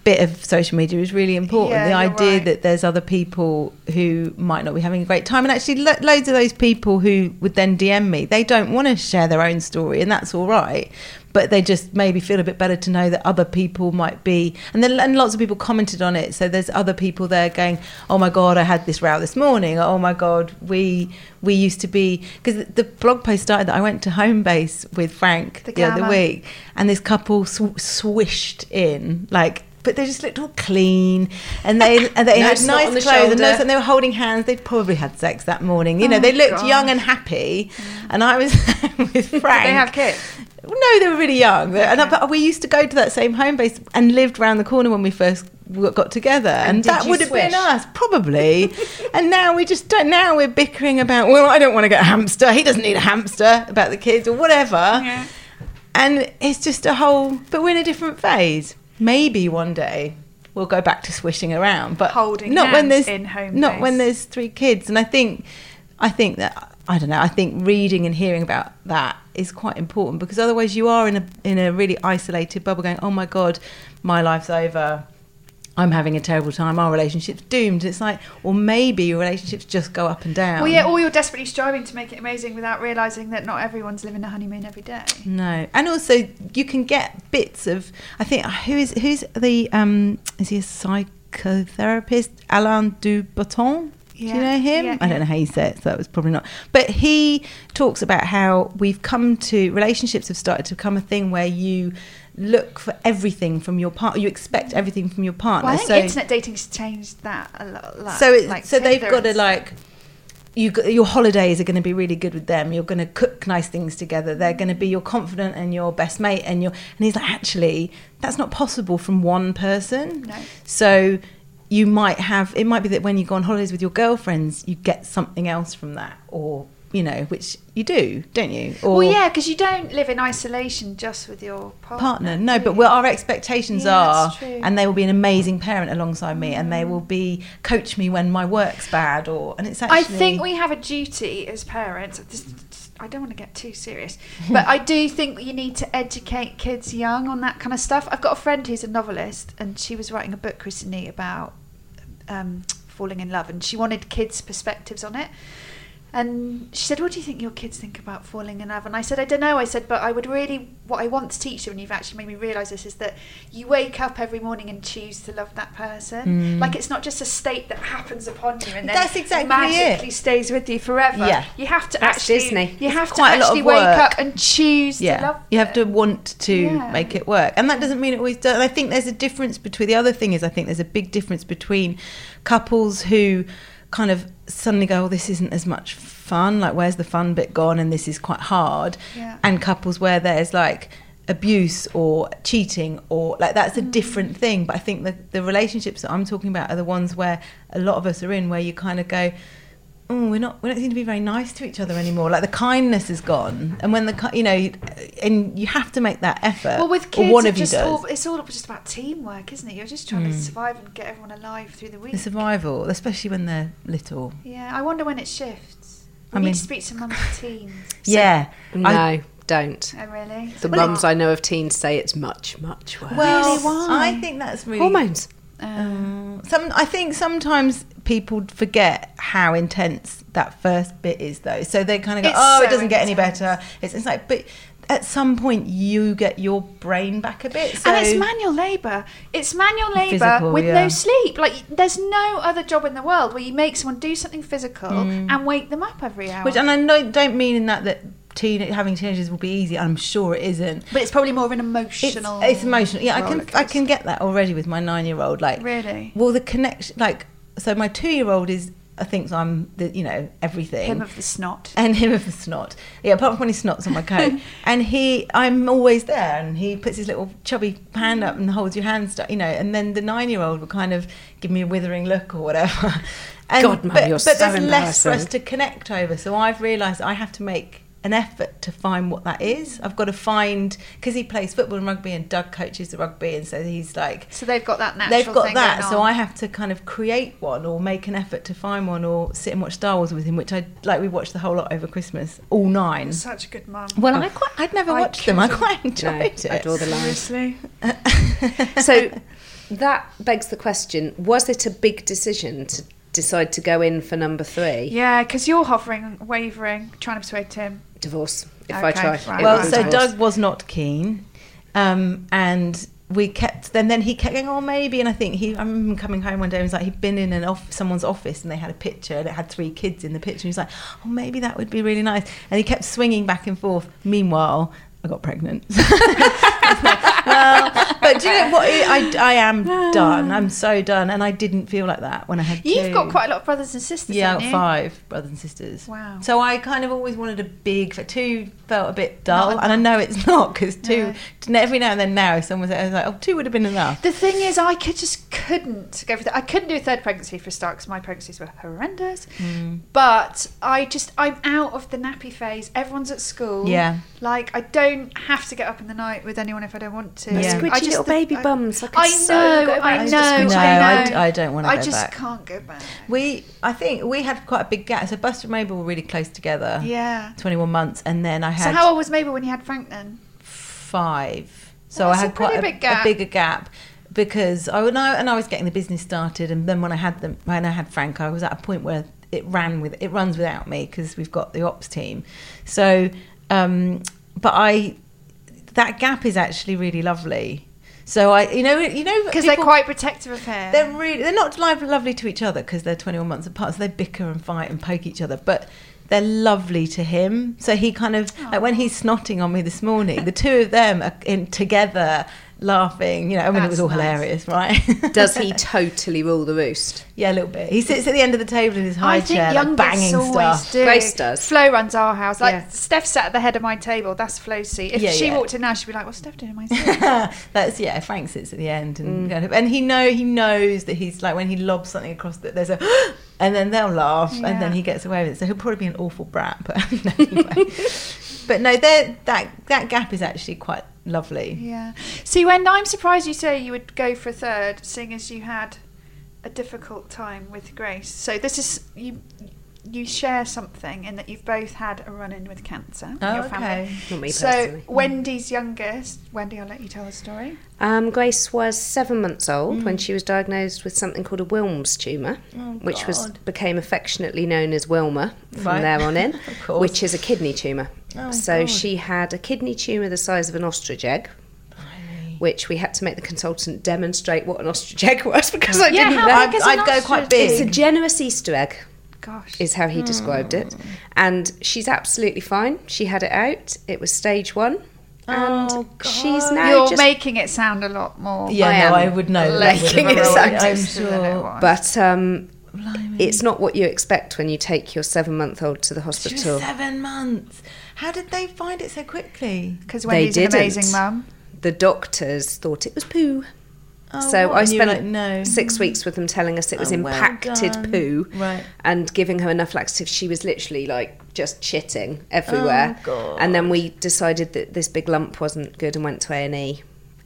bit of social media is really important. Yeah, the you're idea right. that there's other people who might not be having a great time, and actually lo- loads of those people who would then D M me, they don't want to share their own story, and that's all right, but they just maybe feel a bit better to know that other people might be, and then and lots of people commented on it, so there's other people there going, oh my god, I had this row this morning, oh my god, we we used to be, because the blog post started that I went to Homebase with Frank The the, other glamour. week, and this couple sw- swished in, like, but they just looked all clean, and they and they No had snot on nice the clothes, and, no, shoulder. and they were holding hands. They'd probably had sex that morning. You know, Oh, they looked God. young and happy, and I was with Frank. Did they have kids? No, they were really young. They- And I, but we used to go to that same home base and lived round the corner when we first w- got together, and, did that you would have been swish? us probably. And now we just don't. Now we're bickering about, well, I don't want to get a hamster. He doesn't need a hamster, about the kids or whatever. Yeah. And it's just a whole. But we're in a different phase. Maybe one day we'll go back to swishing around, but Holding not when hands there's in home not base. when there's three kids. And I think, I think that. I don't know. I think reading and hearing about that is quite important, because otherwise you are in a in a really isolated bubble, going, "Oh my God, my life's over. I'm having a terrible time. Our relationship's doomed." It's like, or maybe your relationships just go up and down. Well, yeah, or you're desperately striving to make it amazing without realising that not everyone's living a honeymoon every day. No, and also you can get bits of. I think who is who's the um is he a psychotherapist? Alain Dubaton. Do you Yeah, know him? yeah, I don't yeah. know how you say it, so that was probably not. But he talks about how we've come to, relationships have started to become a thing where you look for everything from your partner, you expect everything from your partner. Well, I think so, internet dating's changed that a lot. lot. so, it, Like so they've Tinder got to and- like, you got, your holidays are going to be really good with them. You're going to cook nice things together. They're going to be your confidant and your best mate. And your and he's like, actually, that's not possible from one person. No. So you might have, it might be that when you go on holidays with your girlfriends, you get something else from that, or, you know, which you do, don't you? Or Well, yeah, because you don't live in isolation just with your partner. partner. No, do but you? well, our expectations Yeah, are, that's true. and they will be an amazing parent alongside me, and they will be coach me when my work's bad, or and it's actually. I think we have a duty as parents. This, I don't want to get too serious, but I do think you need to educate kids young on that kind of stuff. I've got a friend who's a novelist, and she was writing a book recently about um, falling in love, and she wanted kids' perspectives on it. And she said, "What do you think your kids think about falling in love?" And I said, "I don't know." I said, "But I would really, what I want to teach them, and you've actually made me realise this, is that you wake up every morning and choose to love that person. Mm. Like, it's not just a state that happens upon you and then That's exactly magically it. stays with you forever. Yeah. You have to That's actually, Disney. you have to quite a lot of actually wake work. up and choose to Yeah, love you have to them. want to Yeah. make it work, and that doesn't mean it always does. And I think there's a difference between, the other thing is, I think there's a big difference between couples who kind of suddenly go, "Oh, this isn't as much fun, like where's the fun bit gone, and this is quite hard," Yeah. and couples where there's like abuse or cheating, or like that's a Mm. different thing. But I think the the relationships that I'm talking about are the ones where a lot of us are in, where you kind of go, "Oh, we're not we don't seem to be very nice to each other anymore, like the kindness is gone." And when the ki- you know, and you have to make that effort. Well, with or kids, one it of you just does. all, it's all just about teamwork, isn't it? You're just trying to survive and get everyone alive through the week. The survival, especially when they're little. Yeah, I wonder when it shifts. We I need mean- to speak to mums of teens. Yeah. No, I- don't. Oh, really? The Well, mums I know of teens say it's much, much worse. well, Really? Why? I think that's really Hormones. Um, some, I think sometimes people forget how intense that first bit is, though. So they kind of go, It's "Oh, it so doesn't get any intense. better." It's, it's like, but at some point you get your brain back a bit. So And it's manual labour. It's manual labour Physical, with yeah. no sleep. Like, there's no other job in the world where you make someone do something physical and wake them up every hour. Mm. which, and I know, don't mean in that that teen, having teenagers will be easy. I'm sure it isn't. but it's probably more of an It's, emotional. it's emotional. Yeah, I can roller I coaster. can get that already with my nine year old. Like, Really? well, the connection, like, so my two year old is, I think I'm the, you know, everything. Him of the snot. And him of the snot. Yeah, apart from when he snots on my coat. And he, I'm always there, and he puts his little chubby hand up and holds your hand, st- you know, and then the nine-year-old will kind of give me a withering look or whatever. And, God, Mum, but, you're but so there's less for us embarrassing. to connect over. So I've realised I have to make an effort to find what that is. I've got to find, because he plays football and rugby, and Doug coaches the rugby, and so he's like, So they've got that natural they've got thing that, going so on. I have to kind of create one or make an effort to find one, or sit and watch Star Wars with him, which I like. We watched the whole lot over Christmas, all nine. Such a good mum. Well, I quite, I'd never I watched them. I couldn't. quite No, enjoyed I it. draw the line. Seriously. So, that begs the question, was it a big decision to decide to go in for number three? Yeah, because you're hovering, wavering, trying to persuade Tim. Divorce, if Okay, I try. right. it Well, would be so divorce. Doug was not keen, um, and we kept. Then, then he kept going, "Oh, maybe." And I think he. I remember him coming home one day and he was like, he'd been in an off someone's office and they had a picture and it had three kids in the picture. And he was like, "Oh, maybe that would be really nice." And he kept swinging back and forth. Meanwhile, I got pregnant. Well, but do you know what? I, I am done. I'm so done, and I didn't feel like that when I had. You've two. got quite a lot of brothers and sisters. Yeah, haven't you? five brothers and sisters. Wow. So I kind of always wanted a big. Two felt a bit dull, Not and I know it's not because two. No. Every now and then, now someone says, like, "Oh, two would have been enough." The thing is, I could just couldn't go for that. I couldn't do a third pregnancy for a start because my pregnancies were horrendous. Mm. But I just, I'm out of the nappy phase. Everyone's at school. Yeah. Like, I don't have to get up in the night with anyone if I don't want to. Yeah. Squidgy I just, little baby I, bums. I, could I so know, go I back to know, squidgy. No, I I, know. I don't want to I go just back. can't go back. We, I think we had quite a big gap. So Buster and Mabel were really close together. Yeah. twenty-one months, and then I So had how old was Mabel when you had Frank then? five. So Well, I that's a had quite pretty a, big gap. a bigger gap because I and, I and I was getting the business started, and then when I had them, when I had Frank, I was at a point where it ran with it runs without me because we've got the ops team. So, um, but I that gap is actually really lovely. So I, you know, you know, Because they're people- quite protective of him. They're really they're not li- lovely to each other because they're twenty-one months apart, so they bicker and fight and poke each other, but they're lovely to him. So he kind of like when he's snotting on me this morning, the two of them are in together laughing. You know, I mean, it was That's all nice. hilarious, right? Does he totally rule the roost? Yeah, a little bit. He sits at the end of the table in his high I think chair, young like banging always stuff. do. Grace does. Flo runs our house. Like Yeah. Steph sat at the head of my table. That's Flo's seat. If Yeah, she yeah. walked in now, she'd be like, "What's Steph doing in my seat?" That's yeah. Frank sits at the end, and and he know he knows that he's like when he lobs something across that there's a, and then they'll laugh, and Yeah. then he gets away with it. So he'll probably be an awful brat, but anyway. But no, they're- that that gap is actually quite lovely. Yeah. See, when I'm surprised you say you would go for a third, seeing as you had a difficult time with Grace. So this is you. You share something in that you've both had a run-in with cancer in Oh, your family. okay. Not me So personally. Wendy's youngest. Wendy, I'll let you tell the story. Um, Grace was seven months old Mm. when she was diagnosed with something called a Wilms tumour, Oh, which was God. became affectionately known as Wilma from Right. there on in, Of course. which is a kidney tumour. Oh, so God. she had a kidney tumour the size of an ostrich egg, Blimey. which we had to make the consultant demonstrate what an ostrich egg was because I Yeah, didn't how know. big is I'd, an I'd go quite ostrich? big. It's a generous Easter egg, Gosh. is how he described it. And she's absolutely fine. She had it out. It was stage one. And Oh, she's God. now You're just... making it sound a lot more. yeah, I no, am I would know. that making would it have- sound I'm twisted than it sure. was. But um, Blimey. it's not what you expect when you take your seven-month-old to the She was hospital. seven months. How did they find it so quickly? Because They Wendy's an didn't. amazing mum. The doctors thought it was poo. Oh, so what? I And you were spent like, no. six weeks with them telling us it was Oh, well impacted done. poo Right. and giving her enough laxatives. She was literally like just shitting everywhere. Oh, God. And then we decided that this big lump wasn't good and went to A and E.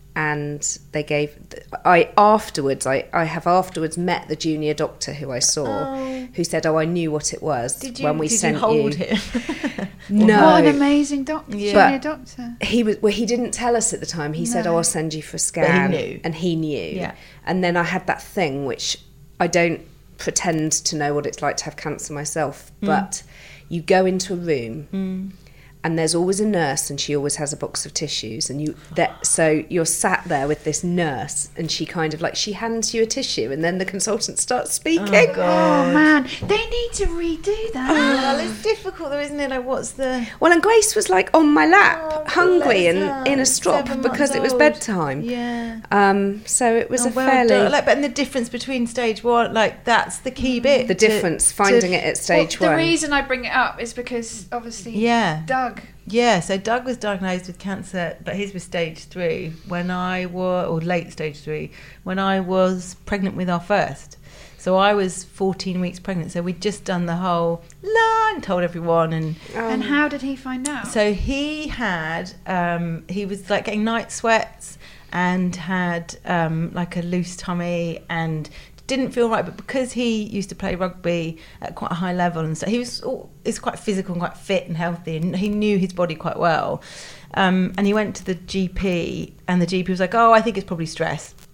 And they gave... I afterwards, I, I have afterwards met the junior doctor who I saw, Oh. who said, oh, I knew what it was Did you, when we did sent you hold you. him? No. What an amazing doctor. Yeah. Junior But- doctor. He was well. He didn't tell us at the time. He said, No. "Oh, I'll send you for a scan," knew. and he knew. Yeah. And then I had that thing, which I don't pretend to know what it's like to have cancer myself, but you go into a room. Mm. And there's always a nurse, and she always has a box of tissues. And you, that, so you're sat there with this nurse, and she kind of like she hands you a tissue, and then the consultant starts speaking. Oh, God. Oh man, they need to redo that. Well, it's difficult though, isn't it? Like, what's the... Well, and Grace was like on my lap, Oh, hungry bless and her. in a strop Seven because months it was old. bedtime. Yeah. Um, so it was Oh, a well fairly done. Like, but and the difference between stage one, like that's the key bit. the to- difference to- finding it at stage Well, the one. reason I bring it up is because obviously Yeah. Doug. Yeah, so Doug was diagnosed with cancer, but his was stage three when I was, or late stage three, when I was pregnant with our first. So I was fourteen weeks pregnant. So we'd just done the whole la and told everyone. And And how did he find out? so he had, um, he was like getting night sweats and had um, like a loose tummy and didn't feel right, but because he used to play rugby at quite a high level and so he was all, is quite physical and quite fit and healthy, and he knew his body quite well. Um, and he went to the G P, and the G P was like, "Oh, I think it's probably stress."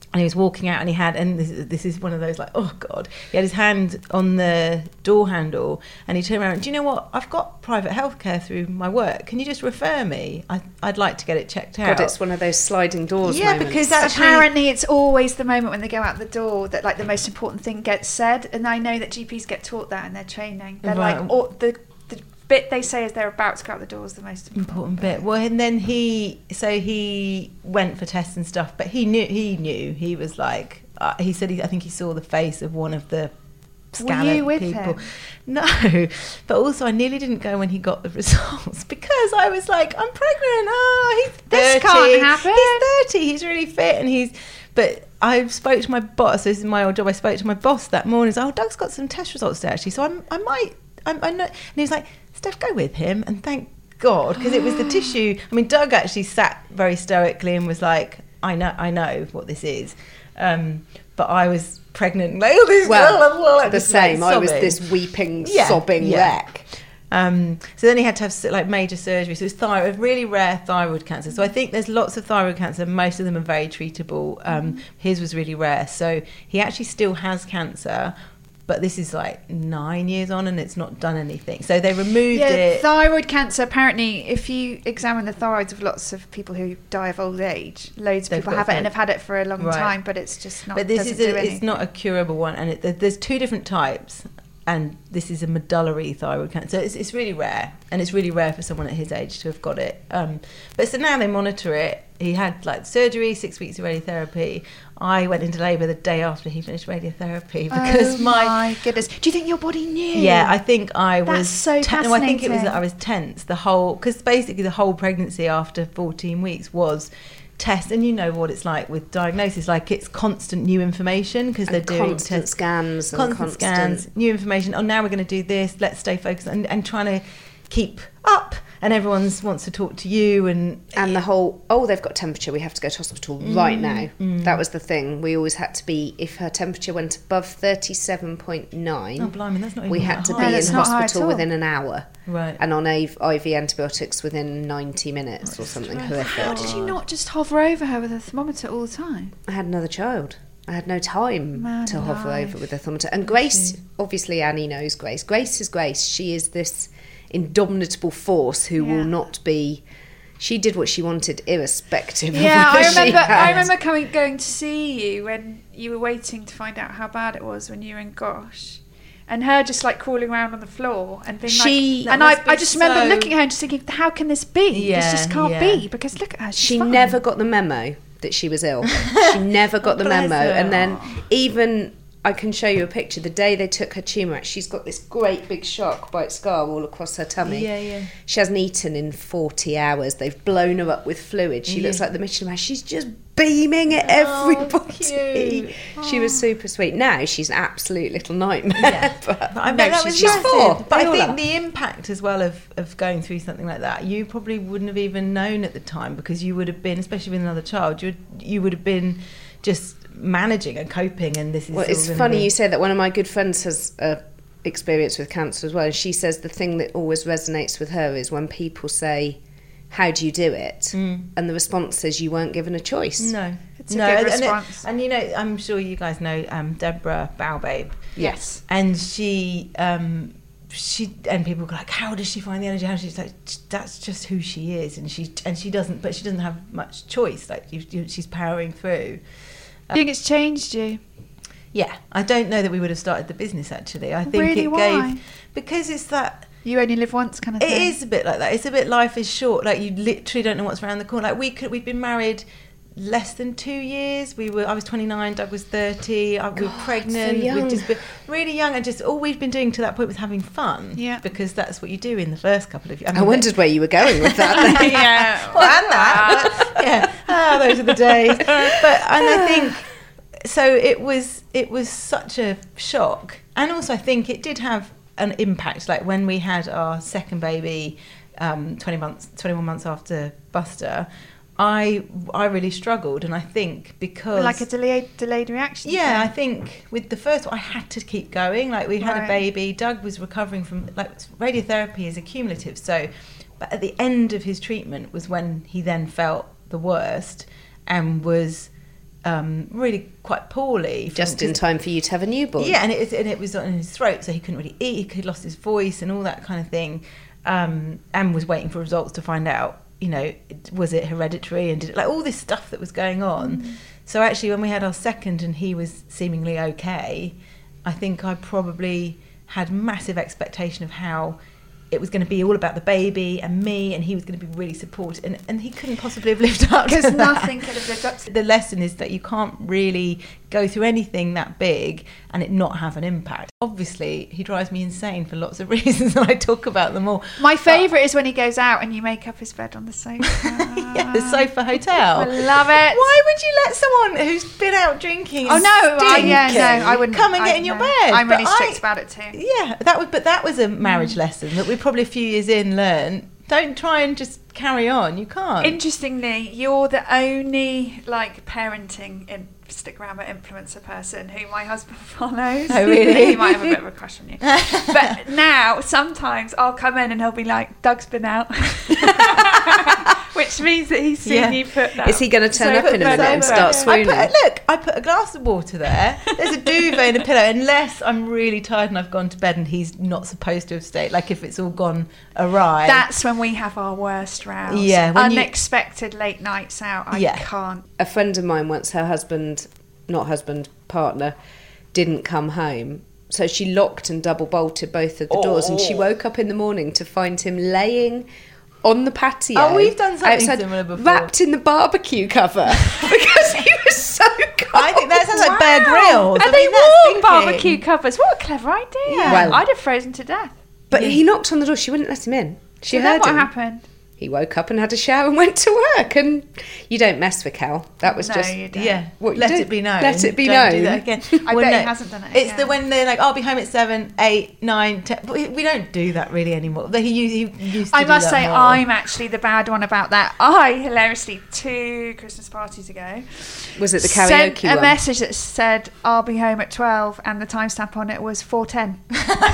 And he was walking out and he had, and this, this is one of those like, oh God, he had his hand on the door handle and he turned around and, do you know what? I've got private healthcare through my work. Can you just refer me? I, I'd like to get it checked out. God, it's one of those sliding doors Yeah, moments. because actually, apparently it's always the moment when they go out the door that like the most important thing gets said. And I know that G Ps get taught that in their training. They're Right. like, or the, the bit they say as they're about to go out the door is the most important, important bit. Well, and then he, so he went for tests and stuff, but he knew, he knew, he was like, uh, he said, he, I think he saw the face of one of the scanner Were you with people. him? No, but also I nearly didn't go when he got the results because I was like, I'm pregnant. Oh, he's thirty. This can't happen. He's thirty. He's really fit, and he's. But I spoke to my boss. This is my old job. I spoke to my boss that morning. So, oh, Doug's got some test results today, actually. So I'm, I might. I'm, I know. And he was like, Steph, go with him. And thank God, because it was the tissue. I mean, Doug actually sat very stoically and was like, I know, I know what this is. Um, but I was pregnant. Like, oh, this Well, blah, blah, blah, the just, same. like, I was sobbing. this weeping, Yeah, sobbing yeah. wreck. Um, so then he had to have like major surgery. So it was thyroid, really rare thyroid cancer. So I think there's lots of thyroid cancer. Most of them are very treatable. Um, his was really rare. So he actually still has cancer, but this is like nine years on and it's not done anything. So they removed Yeah, it. thyroid cancer, apparently, if you examine the thyroids of lots of people who die of old age, loads of They've people got have it and thyroid. have had it for a long Right. time, but it's just not. But this doesn't is do a, it's anything. not a curable one, and it, there- there's two different types, and this is a medullary thyroid cancer. It's, it's really rare, and it's really rare for someone at his age to have got it. Um, but so now they monitor it. He had like surgery, six weeks of radiotherapy. I went into labour the day after he finished radiotherapy because oh my, my goodness. Do you think your body knew? yeah, I think I That's was. so ten- no, I think it was fascinating. that I was tense the whole because basically the whole pregnancy after fourteen weeks was. Test, and you know what it's like with diagnosis, like it's constant new information because they're And doing constant tests, scans and constant, constant- scans, new information. Oh, now we're going to do this. Let's stay focused and, and trying to keep up. And everyone wants to talk to you, and And the whole, oh, they've got temperature, we have to go to hospital right now. mm. That was the thing. We always had to be, if her temperature went above thirty-seven point nine, oh blimey, that's not even we had that to high. be that's in not high at hospital all. within an hour. Right. And on I V antibiotics within ninety minutes or something horrific. How did you not just hover over her with a thermometer all the time? I had another child. I had no time Man to hover alive. over with a thermometer. And Grace, obviously Annie knows Grace. Grace is Grace. She is this indomitable force who Yeah. will not be... She did what she wanted irrespective Yeah, of whether I remember. she had. I remember coming, going to see you when you were waiting to find out how bad it was when you were in Gosh, and her just like crawling around on the floor and being She- like. And That I, must be I just remember so- looking at her and just thinking, how can this be? Yeah, this just can't yeah. be because look at her. She's She fine. never got the memo that she was ill. She never got the Bless memo. her. And then even... I can show you a picture. The day they took her tumour out, she's got this great big shock bite scar all across her tummy. Yeah, yeah. She hasn't eaten in forty hours. They've blown her up with fluid. She Yeah. looks like the Michelin Man. She's just beaming at Oh, everybody. cute. She was super sweet. Now she's an absolute little nitmare. Yeah. but But I no, bet that she's, was she's massive. four. But They I all think are. the impact as well of, of going through something like that, you probably wouldn't have even known at the time because you would have been, especially with another child, you would, you would have been just managing and coping. And this is Well, all it's gonna funny be- you say that. One of my good friends has uh, experience with cancer as well, and she says the thing that always resonates with her is when people say, "How do you do it?" Mm. and the response is, "You weren't given a choice." No, It's a no, good and, and, response. it, and you know, I'm sure you guys know um, Deborah Bowbabe, Yes. and she, um, she, and people go like, "How does she find the energy?" How does she? She's like, that's just who she is, and she, and she doesn't, but she doesn't have much choice. Like you, you, she's powering through. Do you think it's changed you? Yeah, I don't know that we would have started the business actually. I think Really? it Why? gave because it's that. You only live once, kind of It thing. is a bit like that. It's a bit life is short. Like you literally don't know what's around the corner. Like we could, we've been married less than two years. We were. I was twenty-nine. Doug was thirty. I, we were God, pregnant. so young. We've just been really young, and just all we've been doing to that point was having fun. Yeah. Because that's what you do in the first couple of years. I wondered where you were going with that. then. yeah. Well, and that. yeah. Ah, those are the days. But and I think so. It was. It was such a shock, and also I think it did have an impact. Like when we had our second baby, um, twenty months, twenty-one months after Buster, I I really struggled, and I think because Like a delayed delayed reaction. yeah, I thing. think with the first one, I had to keep going. Like we had Right. a baby. Doug was recovering from like radiotherapy is accumulative. So, but at the end of his treatment was when he then felt the worst and was um, really quite poorly. From, Just in time for you to have a newborn. Yeah, and it, was, and it was on his throat, so he couldn't really eat. He lost his voice and all that kind of thing, um, and was waiting for results to find out, you know, was it hereditary, and did it, like all this stuff that was going on. Mm. So actually, when we had our second and he was seemingly okay, I think I probably had massive expectation of how it was going to be all about the baby and me, and he was going to be really supportive, and, and he couldn't possibly have lived up to that. Because nothing could have lived up to that. The lesson is that you can't really go through anything that big and it not have an impact. Obviously, he drives me insane for lots of reasons, and I talk about them all. My favourite is when he goes out and you make up his bed on the sofa. Yeah, the sofa hotel. I love it. Why would you let someone who's been out drinking Oh and no, I, yeah, stinking no, I wouldn't come and get I, in your no. bed? I'm But really strict I- about it too. Yeah, that was, but that was a marriage mm. lesson that we probably a few years in learned. Don't try and just carry on. You can't. Interestingly, you're the only like parenting Instagrammer influencer person who my husband follows. Oh, really? He might have a bit of a crush on you. But now sometimes I'll come in and he'll be like, "Doug's been out," which means that he's seen Yeah. you put that. Is he going to turn So up in a put minute and that start over. swooning? I put, look, I put a glass of water there. There's a duvet and a pillow, unless I'm really tired and I've gone to bed and he's not supposed to have stayed. Like if it's all gone awry. That's when we have our worst rows. Yeah, when you- unexpected late nights out. I Yeah. can't. A friend of mine once, her husband, not husband, partner, didn't come home. So she locked and double bolted both of the doors, and she woke up in the morning to find him laying on the patio. Oh, we've done something outside, similar before. wrapped in the barbecue cover because he was so cold. I think that sounds like Bear Grylls. And I they mean, that's wore thinking. barbecue covers. What a clever idea. Yeah. Well- I'd have frozen to death. But he knocked on the door. She wouldn't let him in. She So then heard what him. happened? He woke up and had a shower and went to work. And you don't mess with Cal. That was No, just you don't. Yeah, What you let do- it be known. let it be Don't known. do that again. I Well, bet no, he hasn't done it It's again. the when they're like, "I'll be home at seven, eight, nine, ten." But we- we don't do that really anymore. He, he used to I do must that say, more. I'm actually the bad one about that. I, hilariously, two Christmas parties ago, Was it the sent karaoke a one? message that said, "I'll be home at twelve," and the timestamp on it was four ten.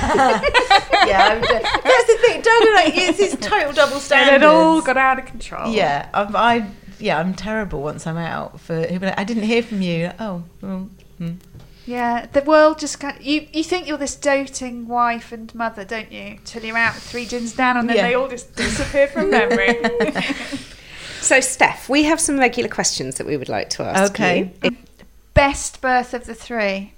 Yeah, I'm just- that's the thing. Don't like it's this total double And standard. it all got out of control. Yeah, I'm, I yeah, I'm terrible once I'm out. For he'll be like, I didn't hear from you. Oh, well, hmm. Yeah, the world just kind of, you, you think you're this doting wife and mother, don't you? Till you're out with three gins down and then Yeah. they all just disappear from memory. So, Steph, we have some regular questions that we would like to ask Okay. you. Best birth of the three.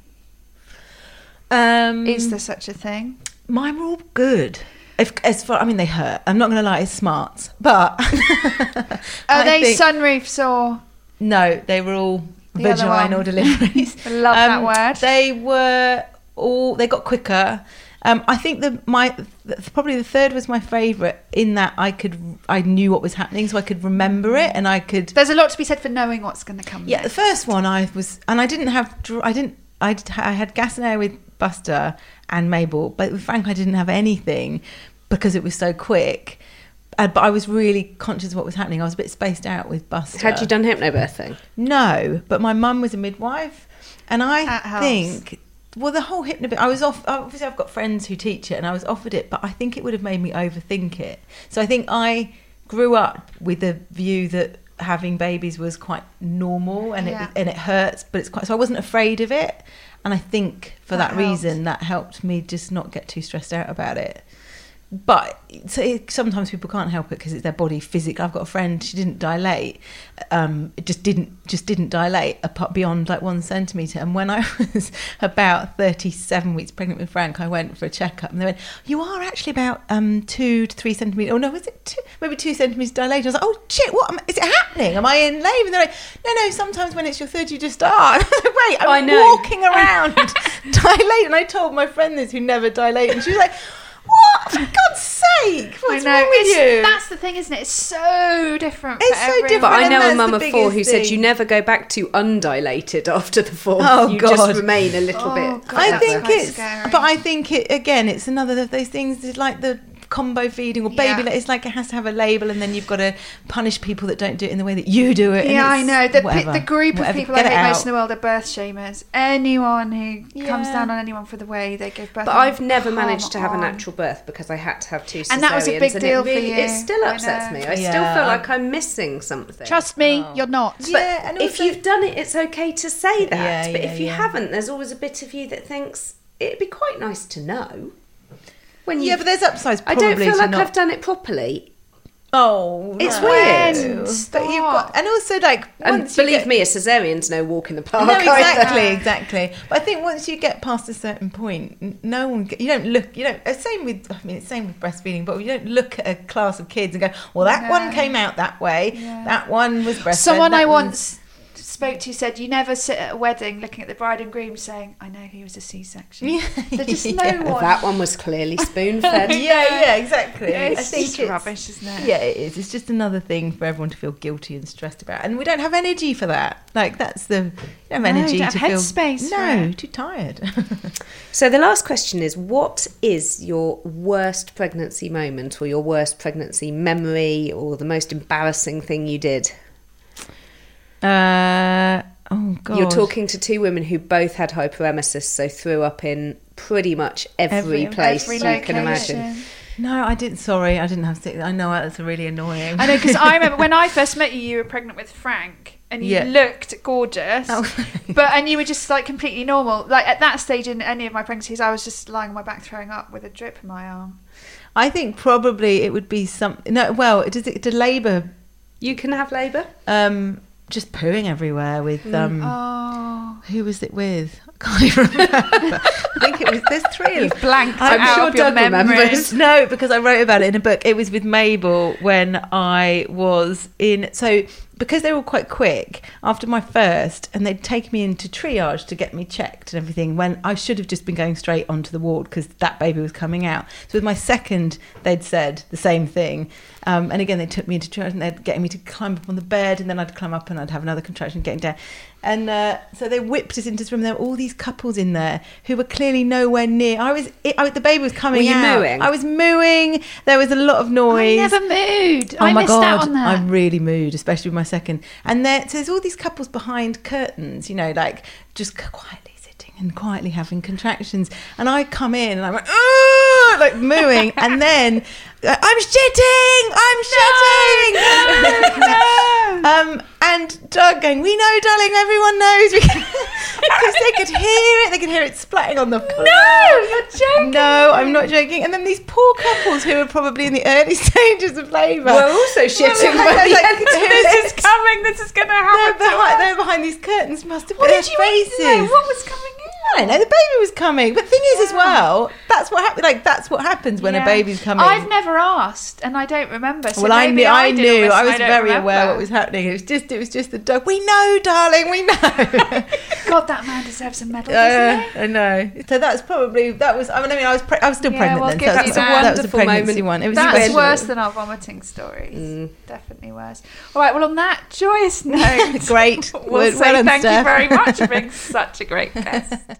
Um, Is there such a thing? mine were all good. If, as far, I mean, they hurt. I'm not going to lie, it's smarts, but Are I they think- sunroofs or? No, they were all The other vaginal one. deliveries. I love that word. They were all. They got quicker. Um, I think the my the, probably the third was my favourite in that I could I knew what was happening, so I could remember it, and I could. There's a lot to be said for knowing what's going to come Yeah, the next. first one I was, and I didn't have. dr- I didn't. I I had gas and air with Buster and Mabel, but with Frank I didn't have anything because it was so quick. Uh, but I was really conscious of what was happening. I was a bit spaced out with Buster. Had you done hypnobirthing? No, but my mum was a midwife, and I That helps. think, well, the whole hypnobirth. I was off. Obviously, I've got friends who teach it, and I was offered it, but I think it would have made me overthink it. So I think I grew up with the view that having babies was quite normal, and Yeah. it and it hurts, but it's quite. So I wasn't afraid of it, and I think for That that, helped. reason that helped me just not get too stressed out about it. But so it, sometimes people can't help it because it's their body physically. I've got a friend; she didn't dilate, um, it just didn't just didn't dilate apart beyond like one centimeter. And when I was about thirty-seven weeks pregnant with Frank, I went for a checkup, and they went, "You are actually about um, two to three centimeters. Oh no, was it two, maybe two centimeters dilated?" I was like, "Oh shit, what am, is it happening? Am I in labour?" And they're like, "No, no. Sometimes when it's your third, you just are." I was like, "Wait, I'm I know. walking around dilate," and I told my friend this who never dilate, and she was like, "What? For God's sake! What's I know. wrong with It's, you?" That's the thing, isn't it? It's so different. It's for so everyone. different. But I And know a that's mum the of four who biggest said thing. you never go back to undilated after the fourth. Oh, you God. just remain a little Oh, bit. God. I That's think quite it's, scary. but I think it again. It's another of those things. It's like the combo feeding or baby. Yeah. It's like it has to have a label, and then you've got to punish people that don't do it in the way that you do it. and Yeah, I it's know. The, whatever, the group of whatever. people Get I it hate out. most in the world are birth shamers. Anyone who comes Yeah. down on anyone for the way they give birth. But I'm I've never come managed to have a on. natural birth because I had to have two cesareans. And that was a big and deal it for really, you. It still I upsets know. me. I still Yeah. feel like I'm missing something. Trust me, Oh. you're not. But Yeah, and if also- you've done it, it's okay to say that. Yeah, but yeah, if you yeah. haven't, there's always a bit of you that thinks it'd be quite nice to know. When Yeah, you, but there's upsides. I Probably don't feel to like not... I've done it properly. Oh, It's no. weird. But you've got, and also like, And once you believe get- me, a cesarean's no walk in the park. No, either. exactly, exactly. But I think once you get past a certain point, n- no one, you don't look, you don't. It's same with, I mean, it's same with breastfeeding, but you don't look at a class of kids and go, well, that No. one came out that way, Yeah. that one was breastfed. Someone that I was- once spoke to said, you never sit at a wedding looking at the bride and groom saying, I know he was a C-section. Yeah. There's just no Yeah. one. That one was clearly spoon-fed. yeah, yeah, exactly. Yeah, it's I think just it's rubbish, isn't it? Yeah, it is. It's just another thing for everyone to feel guilty and stressed about, and we don't have energy for that. Like that's the you don't have No, energy you don't to have feel headspace for No, it. too tired. So the last question is, what is your worst pregnancy moment or your worst pregnancy memory or the most embarrassing thing you did? uh, oh god, You're talking to two women who both had hyperemesis, so threw up in pretty much every, Every- place Every you location. can imagine. No, I didn't. Sorry, I didn't have sick. I know that's really annoying. I know, because I remember when I first met you, you were pregnant with Frank, and you Yeah. looked gorgeous, Oh. but and you were just like completely normal. Like at that stage in any of my pregnancies, I was just lying on my back throwing up with a drip in my arm. I think probably it would be some. No, well, does it to labour? You can have labour. Um, just pooing everywhere with um. Oh, Who was it with? I can't even remember. I think it was. There's three of you've blanked I'm out sure of your Doug remembers. memories. No, because I wrote about it in a book. It was with Mabel when I was in. So because they were quite quick after my first, and they'd take me into triage to get me checked and everything. When I should have just been going straight onto the ward because that baby was coming out. So with my second, they'd said the same thing. Um, and again, they took me into triage and they'd getting me to climb up on the bed, and then I'd climb up and I'd have another contraction getting down. And uh, so they whipped us into this room. There were all these couples in there who were clearly nowhere near. I was, it, I, the baby was coming Were you out. mooing? I was mooing. There was a lot of I noise. never moved. Oh I my missed god, out on that. I really moved, especially with my second. And there, so there's all these couples behind curtains, you know, like just quietly sitting and quietly having contractions. And I come in and I'm like, "Ugh," like mooing, and then uh, I'm shitting, I'm shitting. um, and Doug going, we know, darling, everyone knows, because they could hear it, they could hear it splatting on the floor. No, you're joking. No, I'm not joking. And then these poor couples who are probably in the early stages of labour. We're also shitting Well, by the like, end of This is it. coming. This is going to they're happen. to behind, us. they're behind these curtains. Must have What their did you faces. eat? No, what was coming in? I don't know. The baby was coming. But the thing is, as Yeah. well, that's what happens. Like that's what happens when Yeah. a baby's coming. I've never asked, and I don't remember. So well, I maybe knew. I, did all knew. this I and was don't very aware remember. what was happening. It was just. It was just the dog. We know, darling. We know. God, that man deserves a medal, Uh, doesn't he? I know. So that's probably that was. I mean, I mean, I was. Pre- I was still Yeah, pregnant we'll then. give So you that's that. a, that was a Wonderful pregnancy moment. one. It was That's special. worse than our vomiting stories. Mm. Definitely worse. All right. Well, on that joyous note, Great. we'll Well say done, thank Steph. you very much for being such a great guest.